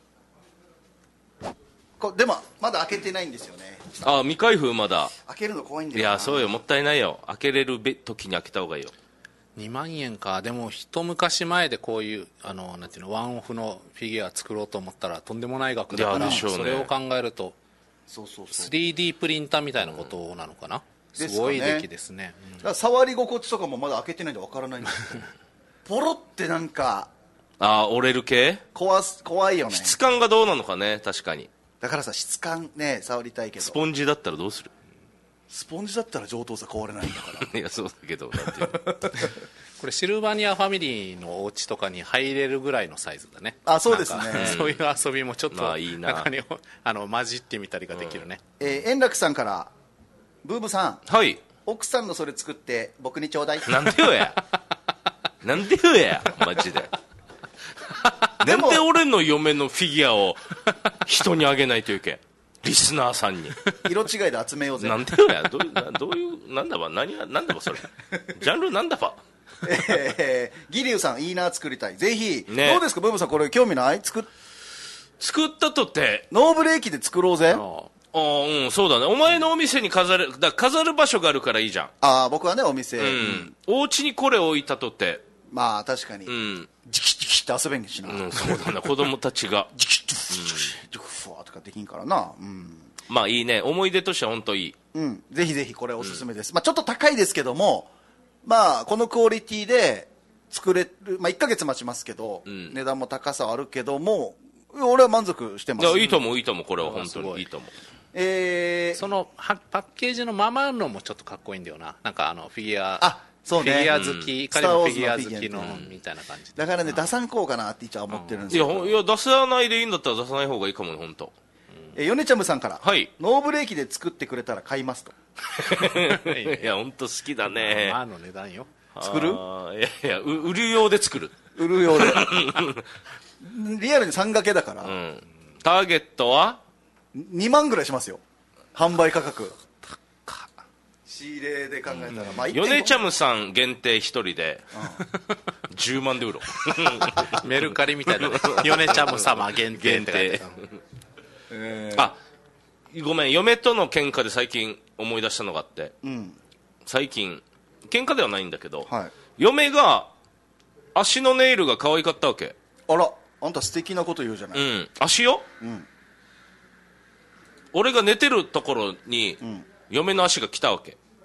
こでもまだ開けてないんですよね。 ああ未開封まだ、 開けるの怖いんだいよな。 やそうよ、もったいないよ、開けれるべ時に開けた方がいいよ。 にまんえんか。でも一昔前でこういうあのなんていうのワンオフのフィギュア作ろうと思ったらとんでもない額だから、 いやでしょうねそれを考えるとそうそうそうスリーディー プリンターみたいなことなのかな、 うんすごい出来ですね、うんだから触り心地とかもまだ開けてないんでわからないんですよポロってなんかああ折れる系、 怖す怖いよね。 質感がどうなのかね、確かにだからさ質感ね触りたいけど、 スポンジだったらどうするスポンジだったら上等さ変わらないんだからいやそうだけどなんていうのこれシルバニアファミリーのお家とかに入れるぐらいのサイズだね。 あそうですねなんかそういう遊びもちょっとまあいいな中にあの混じってみたりができるね、 えー円楽さんからブーブさんはい奥さんのそれ作って僕にちょうだいなんでよやなんでよやマジでなんで俺の嫁のフィギュアを人にあげないといけん、リスナーさんに色違いで集めようぜ。 なんでよや、どういうなどういうなんだば、何がなんだばそれジャンルなんだばえー、ギリュウさんいいな作りたい、ぜひ、 ねどうですかブーブさん、これ興味ない？作っ作ったとってノーブレーキで作ろうぜ。 ああうんそうだね、お前のお店に飾るだ飾る場所があるからいいじゃん、 ああ僕はねお店、 うんうんお家にこれ置いたとってまあ確かに、 うん、 ジキジキって遊べんしな、 うん、そうだな子供たちがジキジキジキふわーとかできんからな、うんまあいいね、思い出としては本当いい、 うん、ぜひぜひこれおすすめです、まあ、ちょっと高いですけども、まあ、このクオリティで作れる、まあ、いっかげつ待ちますけど、 ん値段も高さはあるけども俺は満足してます。 いやいいと思ういいと思う、これは本当にいいと思う、 えー、 そのはパッケージのままのもちょっとかっこいいんだよな。なんかあのフィギュアあそうねフィギュア好き、 うん彼もフィギュア好スターウォーズのきのフィギュアみたいな感じでだからね出さんこうかなって一応思ってるんですいやよ。 ほんいや出さないでいいんだったら出さない方がいいかもね本当えヨネちゃむさんから、 はいノーブレーキで作ってくれたら買いますと。 いや本当好きだね、 まあの値段よ。 作るあーいやいやう売る用で作る、 売るようでリアルにさん掛けだから、 うん、ターゲットはにまんぐらいしますよ販売価格。仕入れで考えたら、まあヨネチャムムさん限定一人でじゅうまんで売ろうメルカリみたいなね。ヨネチャム様限定って書いてあるあごめん嫁との喧嘩で最近思い出したのがあって、 うん最近喧嘩ではないんだけど、 はい、 嫁が足のネイルが可愛かったわけ。 あらあんた素敵なこと言うじゃない、 うん足よ、 ん俺が寝てるところに、 ん嫁の足が来たわけ。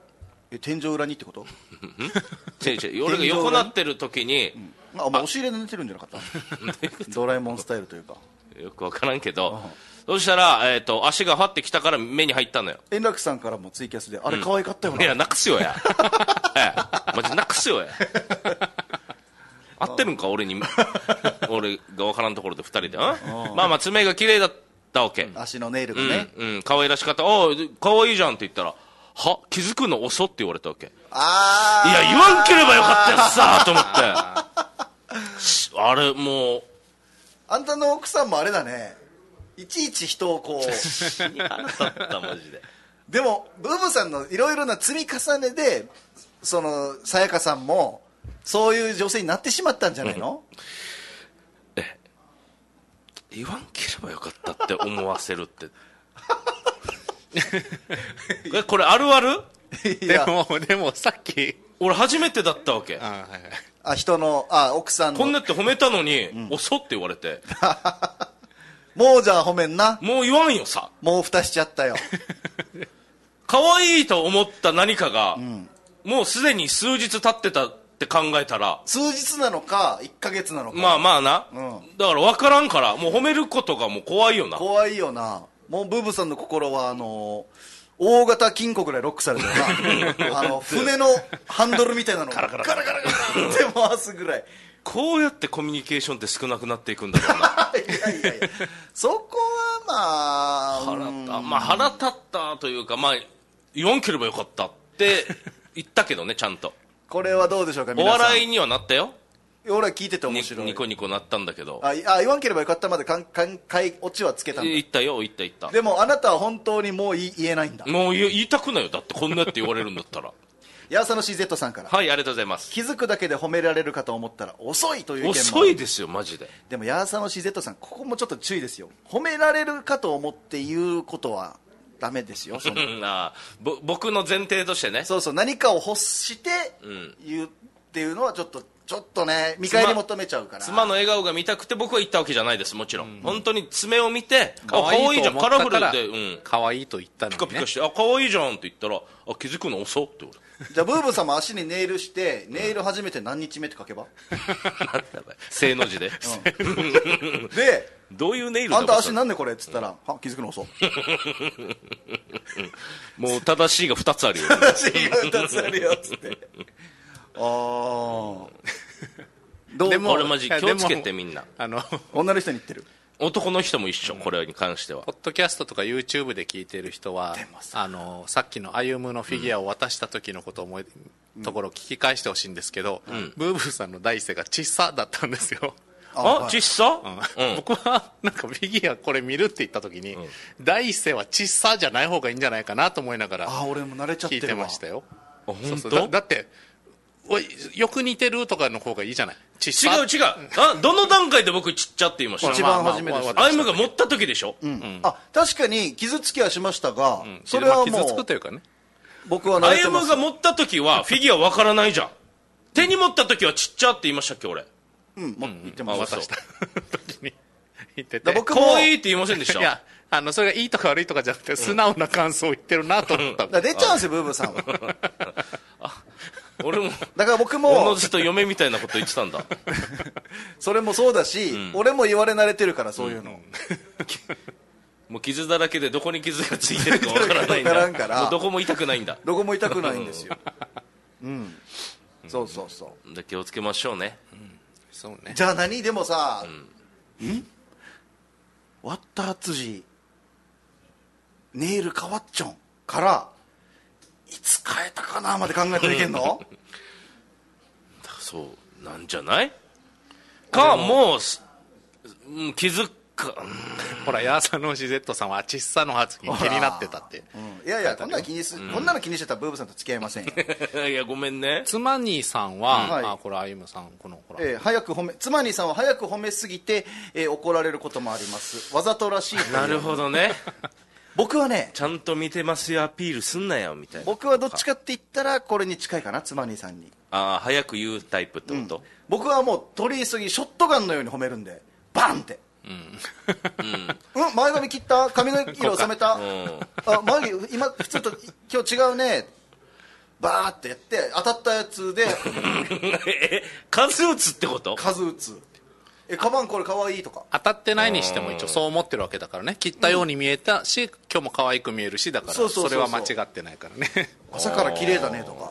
え天井裏にってこと？ 違う違う、俺が横なってる時に、 うん、あ、まあ、押し入れで寝てるんじゃなかったドラえもんスタイルというかよくわからんけど、そしたら、えー、と足がファってきたから目に入ったのよ。 円楽さんからもツイキャスであれ可愛かったよな、 いやなくすよやええマジなくすよや合ってるんか俺に俺がわからんところでふたりで、あまあまあ爪が綺麗だったわけ、 足のネイルがね、 うん、うん、可愛らしかった。ああ可愛いじゃんって言ったら、は気づくの遅って言われたわけ。 ああいや言わんければよかったやつさと思ってあれもうあんたの奥さんもあれだね、いちいち人をこう腹立ったマジででもブーブーさんのいろいろな積み重ねでそのさやかさんもそういう女性になってしまったんじゃないの？ え言わんければよかったって思わせるってえこれあるある？ でもでもさっき俺初めてだったわけ。 あ、はいはい、 あ人のあ奥さんのこんなって褒めたのに、うん、遅って言われてもうじゃあ褒めんな、 もう言わんよさ、 もう蓋しちゃったよ可愛いと思った何かが、うん、もうすでに数日経ってたって考えたら、 数日なのかいっかげつなのか、 まあまあな、うん、だから分からんから、もう褒めることがもう怖いよな。 怖いよな。もうブーブーさんの心はあの大型金庫ぐらいロックされてるなあの船のハンドルみたいなのをガラガラガラガラって回すぐらいこうやってコミュニケーションって少なくなっていくんだろうないやいやいやそこはまあ腹立、まあ、腹立ったというか、まあ、言わんければよかったって言ったけどねちゃんと。 これはどうでしょうかお皆さん。 笑いにはなったよ。 俺は聞いてて面白い。 ニコニコなったんだけど、 ああ言わんければよかったまでかんかんかいオチはつけたんだ。 言ったよ言った言った。 でもあなたは本当にもう言い言えないんだ。 もう言いたくないよ、だってこんなって言われるんだったらヤーサの シーゼット さんからはいありがとうございます。 気づくだけで褒められるかと思ったら遅いという意見も。 遅いですよマジで。 でもヤーサの シーゼット さんここもちょっと注意ですよ。褒められるかと思って言うことはダメですよそのあぼ僕の前提としてね。 そうそう何かを欲して言うっていうのはちょっとちょっとね見返り求めちゃうから。 妻の笑顔が見たくて僕は言ったわけじゃないですもちろん、うん、本当に爪を見て可愛いと思ったからカラフルで、うん、 可愛いと言ったのに、ね、 ピカピカしてあ可愛いじゃんって言ったらあ気づくの遅って俺じゃあブーブーさんも足にネイルしてネイル初めて何日目って書けば正の字で、 うん、でどういうネイルだあんた足なんでこれっつったら、うん、は気づくの遅もう正しいがふたつあるよ正しいがふたつあるよっつってああでも俺マジ気をつけてみんなあの女の人に言ってる男の人も一緒、うん、これに関してはポッドキャストとか YouTube で聞いてる人はあのさっきの歩夢のフィギュアを渡した時のことを思い、うん、ところを聞き返してほしいんですけど、うん、ブーブーさんの第一声が小さだったんですよ。 あ小さ、 うんうん、僕はなんかフィギュアこれ見るって言った時に、うん、第一声は小さじゃない方がいいんじゃないかなと思いながら聞いてましたよ。 あ本当だ, だっておいよく似てるとかの方がいいじゃない。ちっさ違う違うあどの段階で僕ちっちゃって言いました。 一番初めです。 アイムが持った時でしょ、うんうん、 あ確かに傷つきはしましたが、うん、それはもう傷つくというかね僕は慣れてます。 アイムが持った時はフィギュアわからないじゃん手に持った時はちっちゃって言いましたっけ俺。 うん、もう言ってます。渡した時に言ってて僕も可愛いって言いませんでした。 いやあのそれがいいとか悪いとかじゃなくて素直な感想を言ってるなと思った、うん、 だ出ちゃうんですよブーブーさんはあ俺もだから僕もおのずと嫁みたいなこと言ってたんだそれもそうだし、うん、俺も言われ慣れてるからそういうの、うん、 もう傷だらけでどこに傷がついてるかわからないんだからんからもうどこも痛くないんだどこも痛くないんですようん、うん、そうそうそうで気をつけましょうね、うんそうね、 じゃあ何でもさ、うん、んワッター辻ネイル変わっちゃんからいつ変えたかなまで考えていけんのそうなんじゃないかもう、うん、気づか、 うん、ほらヤーサの シーゼット さんはちっさの発言気になってたって、 うん、いやいやこんなの気にす、うん、こんなの気にしてたらブーブーさんと付き合いませんよいやごめんね。 妻兄さんは、うん、あこれ歩夢さんこのほら、 えー、早く褒め妻兄さんは早く褒めすぎて、えー、怒られることもありますわざとらしいなるほどね僕はねちゃんと見てますよアピールすんなよみたいな。 僕はどっちかって言ったらこれに近いかな妻兄さんに。 ああ早く言うタイプってこと、うん、 僕はもう取り急ぎショットガンのように褒めるんでバンってうん、うん、前髪切った髪の色染めた、うん、あ眉毛今普通と今日違うねバーってやって当たったやつでえ数打つってこと？ 数打つ。えカバンこれかわいいとか。 当たってないにしても一応そう思ってるわけだからね。切ったように見えたし、今日も可愛く見えるし、だからそうそうそうそうそれは間違ってないからね。 朝から綺麗だねとか。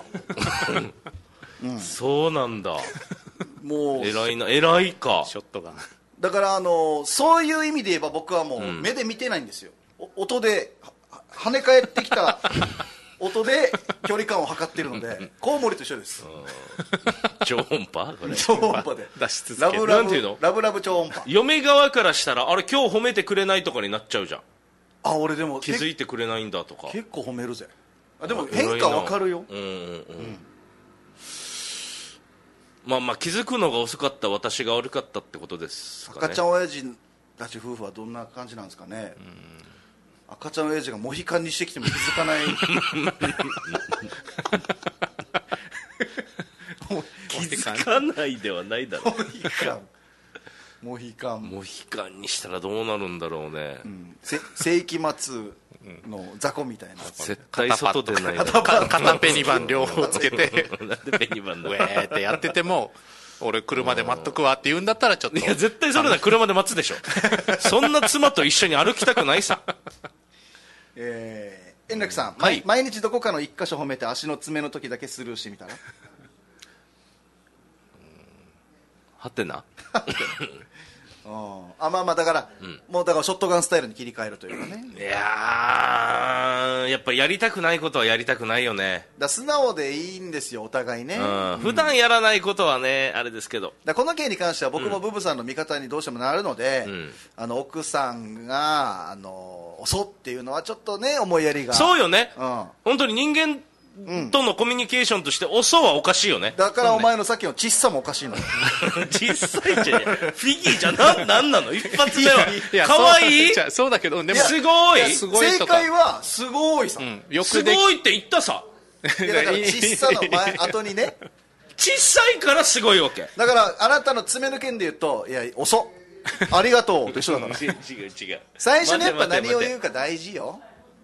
そうなんだ。 もう偉いな、偉いか。 ショットガン。 だからあのそういう意味で言えば僕はもう目で見てないんですよ。お音では跳ね返ってきた音で距離感を測ってるので、コウモリと一緒です。 超音波これ。 超音波で出し続ける。 ラブラなんていうのブラブラブ超音波。 嫁側からしたら、あれ今日褒めてくれないとかになっちゃうじゃん。 あ俺でも気づいてくれないんだとか。 結構褒めるぜ。あでも変化わかるよ。 うんうんうん、うん、まあまあ気づくのが遅かった私が悪かったってことですかね。 赤ちゃん親父たち夫婦はどんな感じなんですかね。赤ちゃん親父がモヒカンにしてきても気づかない気づかないではないだろう。 モヒカンモヒカンモヒカンにしたらどうなるんだろうね、うん、 せ世紀末の雑魚みたいな。 絶対外でない片片ペニバン両方つけてなんでペニバンだウェーってやってても、俺車で待っとくわって言うんだったらちょっと。 いや絶対それなら車で待つでしょそんな妻と一緒に歩きたくないさ。 えー、円楽さん、 はい、 毎日どこかの一箇所褒めて足の爪の時だけスルーしてみたらはてなあまあまあだから、うん、もうだからショットガンスタイルに切り替えるというかね。 いやーやっぱやりたくないことはやりたくないよね。 だ素直でいいんですよお互いね、うんうん、普段やらないことはねあれですけど、 だこの件に関しては僕もブブさんの味方にどうしてもなるので、うん、あの奥さんがあの遅っていうのはちょっとね思いやりが。 そうよね、 うん、 本当に人間とのコミュニケーションとして遅はおかしいよね。 だからお前のさっきの小さもおかしいの小さいじゃんフィギュアじゃななんなの一発目はかわいいそうそうだけどでもすごいすごい正解はすごいさ、 うん、 よくすごいって言ったさ。 いやだから小さの前後にね小さいからすごいわけだから。あなたの爪の件で言うといや遅ありがとうと一緒だから違う違う最初にやっぱ何を言うか大事よ。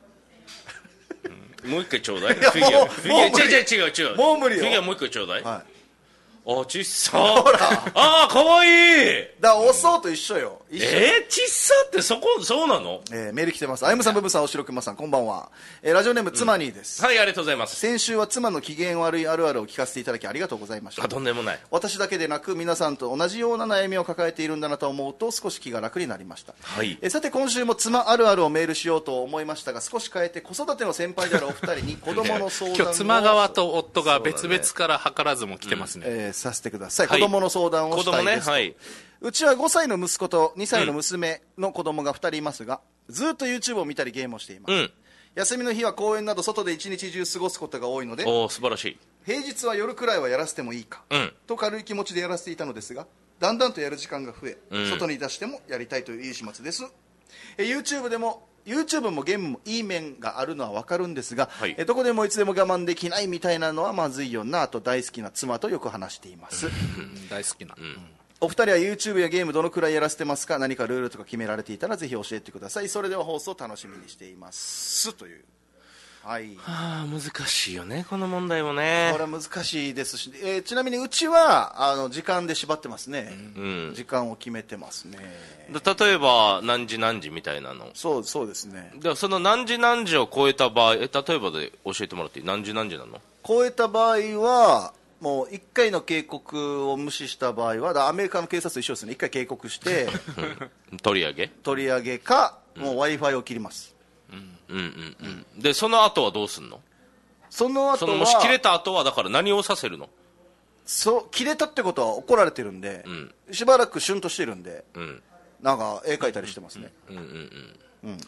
もう一回ちょうだい。 いやフィギュアもうフィギュアもう無理違う違う違う違うもう無理よ。 フィギュアもう一回ちょうだい。 はいあ小さほらあかわいい。 だから遅と一緒よ一緒。 えー、小さってそこそうなの。 えーメール来てます。あゆむさん、ブブさん、おしろくまさん、こんばんは。えーラジオネーム、妻にです、 うん、はいありがとうございます。 先週は妻の機嫌悪いあるあるを聞かせていただきありがとうございました。 あとんでもない。 私だけでなく皆さんと同じような悩みを抱えているんだなと思うと少し気が楽になりました、 はいえーさて今週も妻あるあるをメールしようと思いましたが、少し変えて子育ての先輩であるお二人に子供の相談を今日妻側と夫が別々から図らずも来てますね、 えーさせてください、 はい、 子供の相談をしたいですと、 子供ね、はい、 うちはごさいの息子とにさいの娘の子供がふたりいますが、ずっと YouTube を見たりゲームをしています、うん、休みの日は公園など外で一日中過ごすことが多いので、 お素晴らしい。 平日は夜くらいはやらせてもいいか、うん、と軽い気持ちでやらせていたのですが、だんだんとやる時間が増え、うん、外に出してもやりたいといういい始末です。え YouTube でも YouTube もゲームもいい面があるのは分かるんですが、はい、えどこでもいつでも我慢できないみたいなのはまずいよなと大好きな妻とよく話しています大好きな、うんお二人は YouTube やゲームどのくらいやらせてますか。何かルールとか決められていたらぜひ教えてください。それでは放送楽しみにしていますという。はい、 はあ、難しいよねこの問題もね。 これは難しいですし、えー、ちなみにうちはあの時間で縛ってますね、うん、時間を決めてますね。 例えば何時何時みたいなの。 そうそうですね。 でその何時何時を超えた場合、え例えばで教えてもらっていい。何時何時なの。 超えた場合はもういっかいの警告を無視した場合は、だアメリカの警察と一緒ですね。いっかい警告して取り上げ取り上げか、もう Wi-Fi を切ります、 うんうんうんうん、でその後はどうすんの。 その後はそのもし切れた後はだから何をさせるの。 そう切れたってことは怒られてるんで、うん、しばらくシュンとしてるんで、うん、なんか絵描いたりしてますね。うんうんうんうん、だから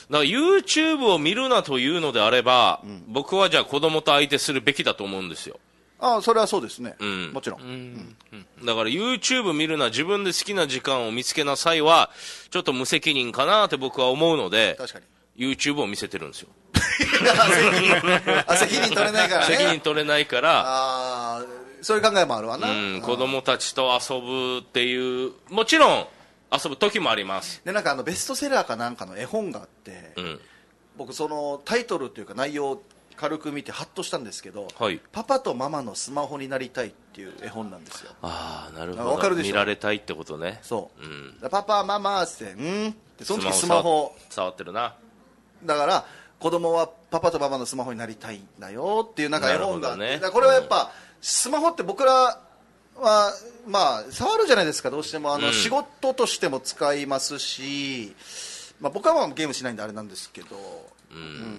YouTube を見るなというのであれば、うん、僕はじゃあ子供と相手するべきだと思うんですよ。 ああそれはそうですね、うん、もちろん、うんうん、だから YouTube 見るな、自分で好きな時間を見つけなさいはちょっと無責任かなって僕は思うので、 確かに YouTube を見せてるんですよあ責任取れないからね。 責任取れないから、 あそういう考えもあるわな、 うん、子供たちと遊ぶっていう、もちろん遊ぶ時もあります。 でなんかあのベストセラーかなんかの絵本があって、うん、僕そのタイトルっていうか内容軽く見てハッとしたんですけど、 はい、 パパとママのスマホになりたいっていう絵本なんですよ。 ああなるほど。 わかるでしょ。 見られたいってことね。 そう、 うん、 パパママってうんってその時スマホ触ってるな。 だから子供はパパとママのスマホになりたいんだよっていうなんか絵本があって、 ね、 これはやっぱ、うん、スマホって僕らはまあ触るじゃないですか、どうしてもあの、うん、仕事としても使いますし、まあ、僕はまあゲームしないんであれなんですけど、うんうん、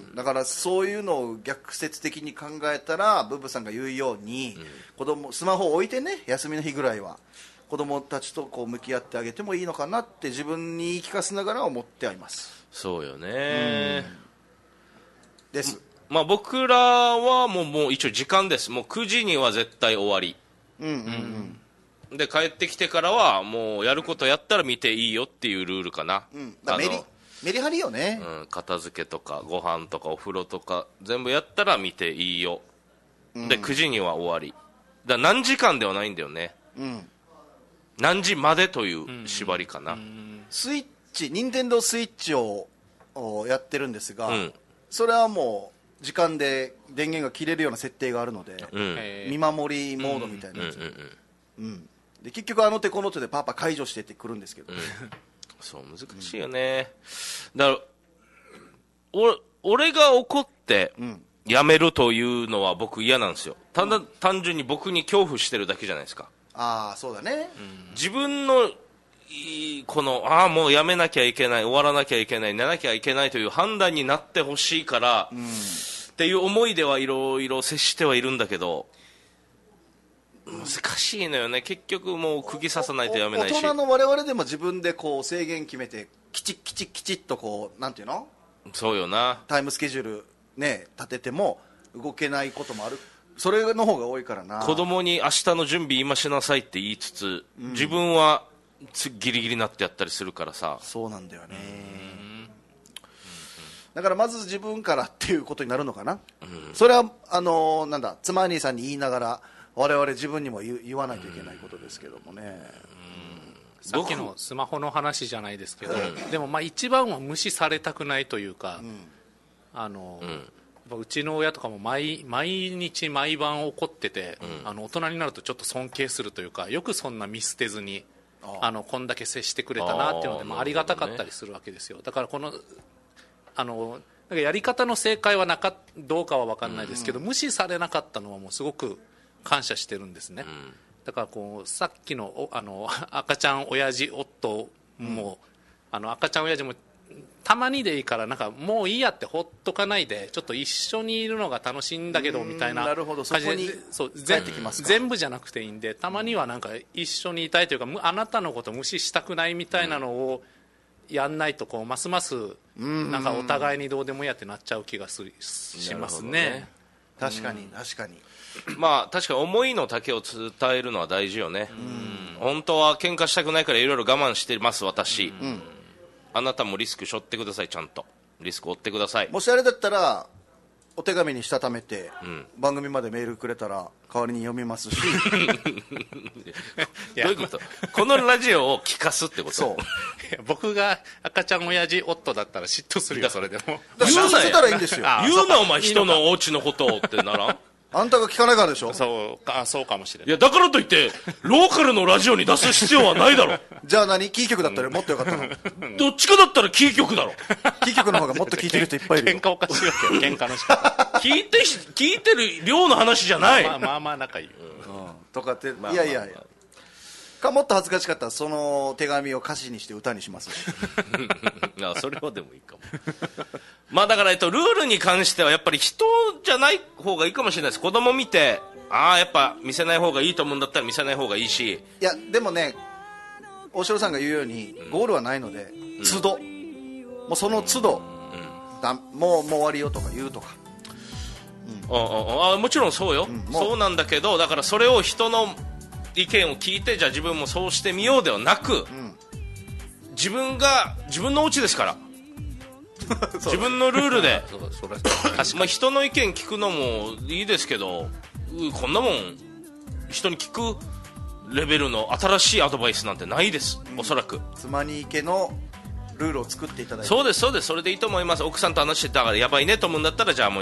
だからそういうのを逆説的に考えたらブブさんが言うように、うん、子供スマホを置いてね、休みの日ぐらいは子供たちとこう向き合ってあげてもいいのかなって自分に言い聞かせながら思ってはいます。 そうよね、 うん、です。 まあ、僕らはもう、もう一応時間です。もうくじには絶対終わり、うんうんうん、で帰ってきてからはもうやることやったら見ていいよっていうルールかな、 うん、だメリメリハリよね、 うん、片付けとかご飯とかお風呂とか全部やったら見ていいよ、うん、でくじには終わりだ。何時間ではないんだよね、うん、何時までという縛りかな、うんうん、 スイッチ任天堂スイッチをやってるんですが、うん、それはもう時間で電源が切れるような設定があるので、うん、見守りモードみたいなやつ、うんうんうんうん、で結局あの手この手でパパ解除してってくるんですけど、うんそう難しいよね、うん、だからお俺が怒ってやめるというのは僕嫌なんですよ。ただ単純に僕に恐怖してるだけじゃないですか。 ああそうだね、 うん、自分のこのああもうやめなきゃいけない、終わらなきゃいけない、寝なきゃいけないという判断になってほしいから、うん、っていう思いではいろいろ接してはいるんだけど難しいのよね。結局もう釘刺さないとやめないし、 大人の我々でも自分でこう制限決めてきちっきちっきちっとこうなんていうの、 そうよな、 タイムスケジュールね立てても動けないこともある。それの方が多いからな。 子供に明日の準備今しなさいって言いつつ、うん、自分はギリギリになってやったりするからさ。 そうなんだよね、うんだからまず自分からっていうことになるのかな、うん、それはあのー、なんだ妻兄さんに言いながら我々自分にも 言, 言わないといけないことですけどもね、 うん、さっきのスマホの話じゃないですけど、うん、でもまあ一番は無視されたくないというか、うん、あの、うん、うちの親とかも 毎, 毎日毎晩怒ってて、うん、あの大人になるとちょっと尊敬するというか、よくそんな見捨てずにあのこんだけ接してくれたなっていうので、あ,、まあ、ありがたかったりするわけですよ。だからこのあのなんかやり方の正解はなかどうかは分かんないですけど、うん、無視されなかったのはもうすごく感謝してるんですね、うん、だからこうさっき の, あの赤ちゃん親父夫も、うん、あの赤ちゃん親父もたまにでいいからなんかもういいやってほっとかないで、ちょっと一緒にいるのが楽しいんだけどみたいな感じで、 なるほど、そこにそう全全部じゃなくていいんで、たまにはなんか一緒にいたいというか、あなたのこと無視したくないみたいなのをやんないとこうますますなんかお互いにどうでもいいやってなっちゃう気がすしますね。ね、 確かに確かに。 まあ確かに思いの丈を伝えるのは大事よね。うん、本当は喧嘩したくないからいろいろ我慢してます私、うん、あなたもリスク背負ってください。ちゃんとリスク負ってください。 もしあれだったらお手紙にしたためて、うん、番組までメールくれたら代わりに読みますしどういうこと？このラジオを聞かすってこと？ そう僕が赤ちゃん親父夫だったら嫉妬するよ。それでも言うなたらいいんですよ。 言うなお前人のお家のことをってならんあんたが聞かないからでしょ。 そうか、そうかもしれない。 いやだからといってローカルのラジオに出す必要はないだろじゃあ何キー局だったらもっとよかったのどっちかだったらキー局だろキー局の方がもっと聞いてる人いっぱいいるよ。 喧嘩おかしいわけよ。喧嘩の仕方聞いて聞いてる量の話じゃない。 まあまあまあ仲いいよ、 うん、とかって、まあまあまあ、いやいやいやかもっと恥ずかしかったらその手紙を歌詞にして歌にしますしあそれはでもいいかもまあだから、えっと、ルールに関してはやっぱり人じゃない方がいいかもしれないです。子供見てああやっぱ見せない方がいいと思うんだったら見せない方がいいし、 いやでもね大城さんが言うようにゴールはないので、うん、都度もうその都度、うん、だもうもう終わりよとか言うとか、 うん、ああもちろんそうよ、うん、そうなんだけど、だからそれを人の意見を聞いてじゃあ自分もそうしてみようではなく、うん、自分が自分のお家ですから自分のルールでまあ人の意見聞くのもいいですけど、こんなもん人に聞くレベルの新しいアドバイスなんてないです、うん、おそらく妻に家のルールを作っていただいて。 そうですそうです、それでいいと思います。奥さんと話してたからやばいねと思うんだったらじゃあもう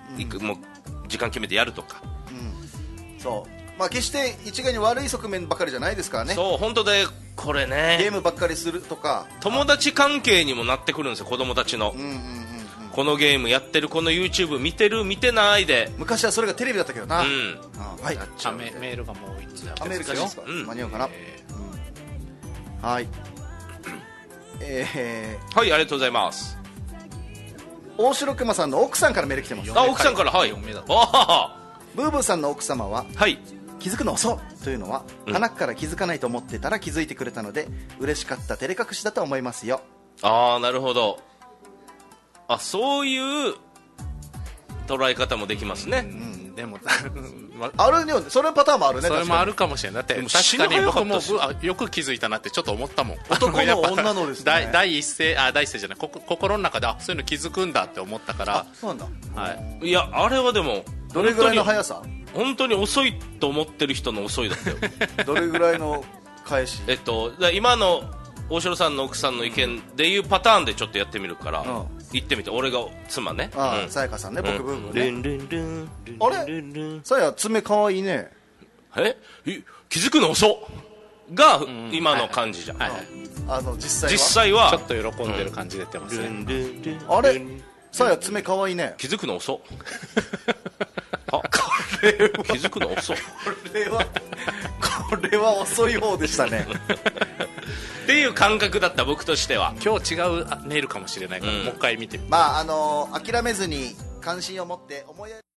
いく、もう時間決めてやるとか、 そうまあ決して一概に悪い側面ばかりじゃないですからね。 そう本当でこれねゲームばっかりするとか友達関係にもなってくるんですよ、子供たちの、 うんうんうんうん、 このゲームやってる、この YouTube 見てる見てないで、 昔はそれがテレビだったけどな、 うんあはいあメメールがもう一つアメリカですか、 うん間に合うかな、 えうんはいえはいありがとうございます。 ー、大城熊さんの奥さんからメール来てます。 あ奥さんからはい嫁だあブーブーさんの奥様はーはい気づくの遅というのは、 うん鼻から気づかないと思ってたら気づいてくれたので嬉しかった照れ隠しだと思いますよ。 ああなるほど、あそういう捉え方もできますね、 うんでもあるよそれパターンもあるね。 それもあるかもしれない。だってでも確かに僕も死ぬ早かったっすよあよく気づいたなってちょっと思ったもん。 男のやっぱ女のですね第第一声あ第一声じゃないこ心の中であそういうの気づくんだって思ったからあ、そうなんだ。 はいいやあれはでもどれぐらいの本速さ当に本当に遅いと思ってる人の遅いだったよどれぐらいの返しえっとだから今の大城さんの奥さんの意見でいうパターンでちょっとやってみるから、 うん言ってみて、俺が妻ね、 ああ、 うんさやかさんね、僕ブーブーね。 ルンルンルンルンあれルンルンさや爪かわいいね。 えい気づくの遅が今の感じじゃん、 はいはいあの実際は実際はちょっと喜んでる感じで言ってますね、 ルンルンルンあれルンさや爪かわいいね。 気づくの遅あこれ気づくの遅これはこれは遅い方でしたねっていう感覚だった僕としては。 今日違うあメールかもしれないから、 うんもう一回見てみてまああの諦めずに関心を持って思いやり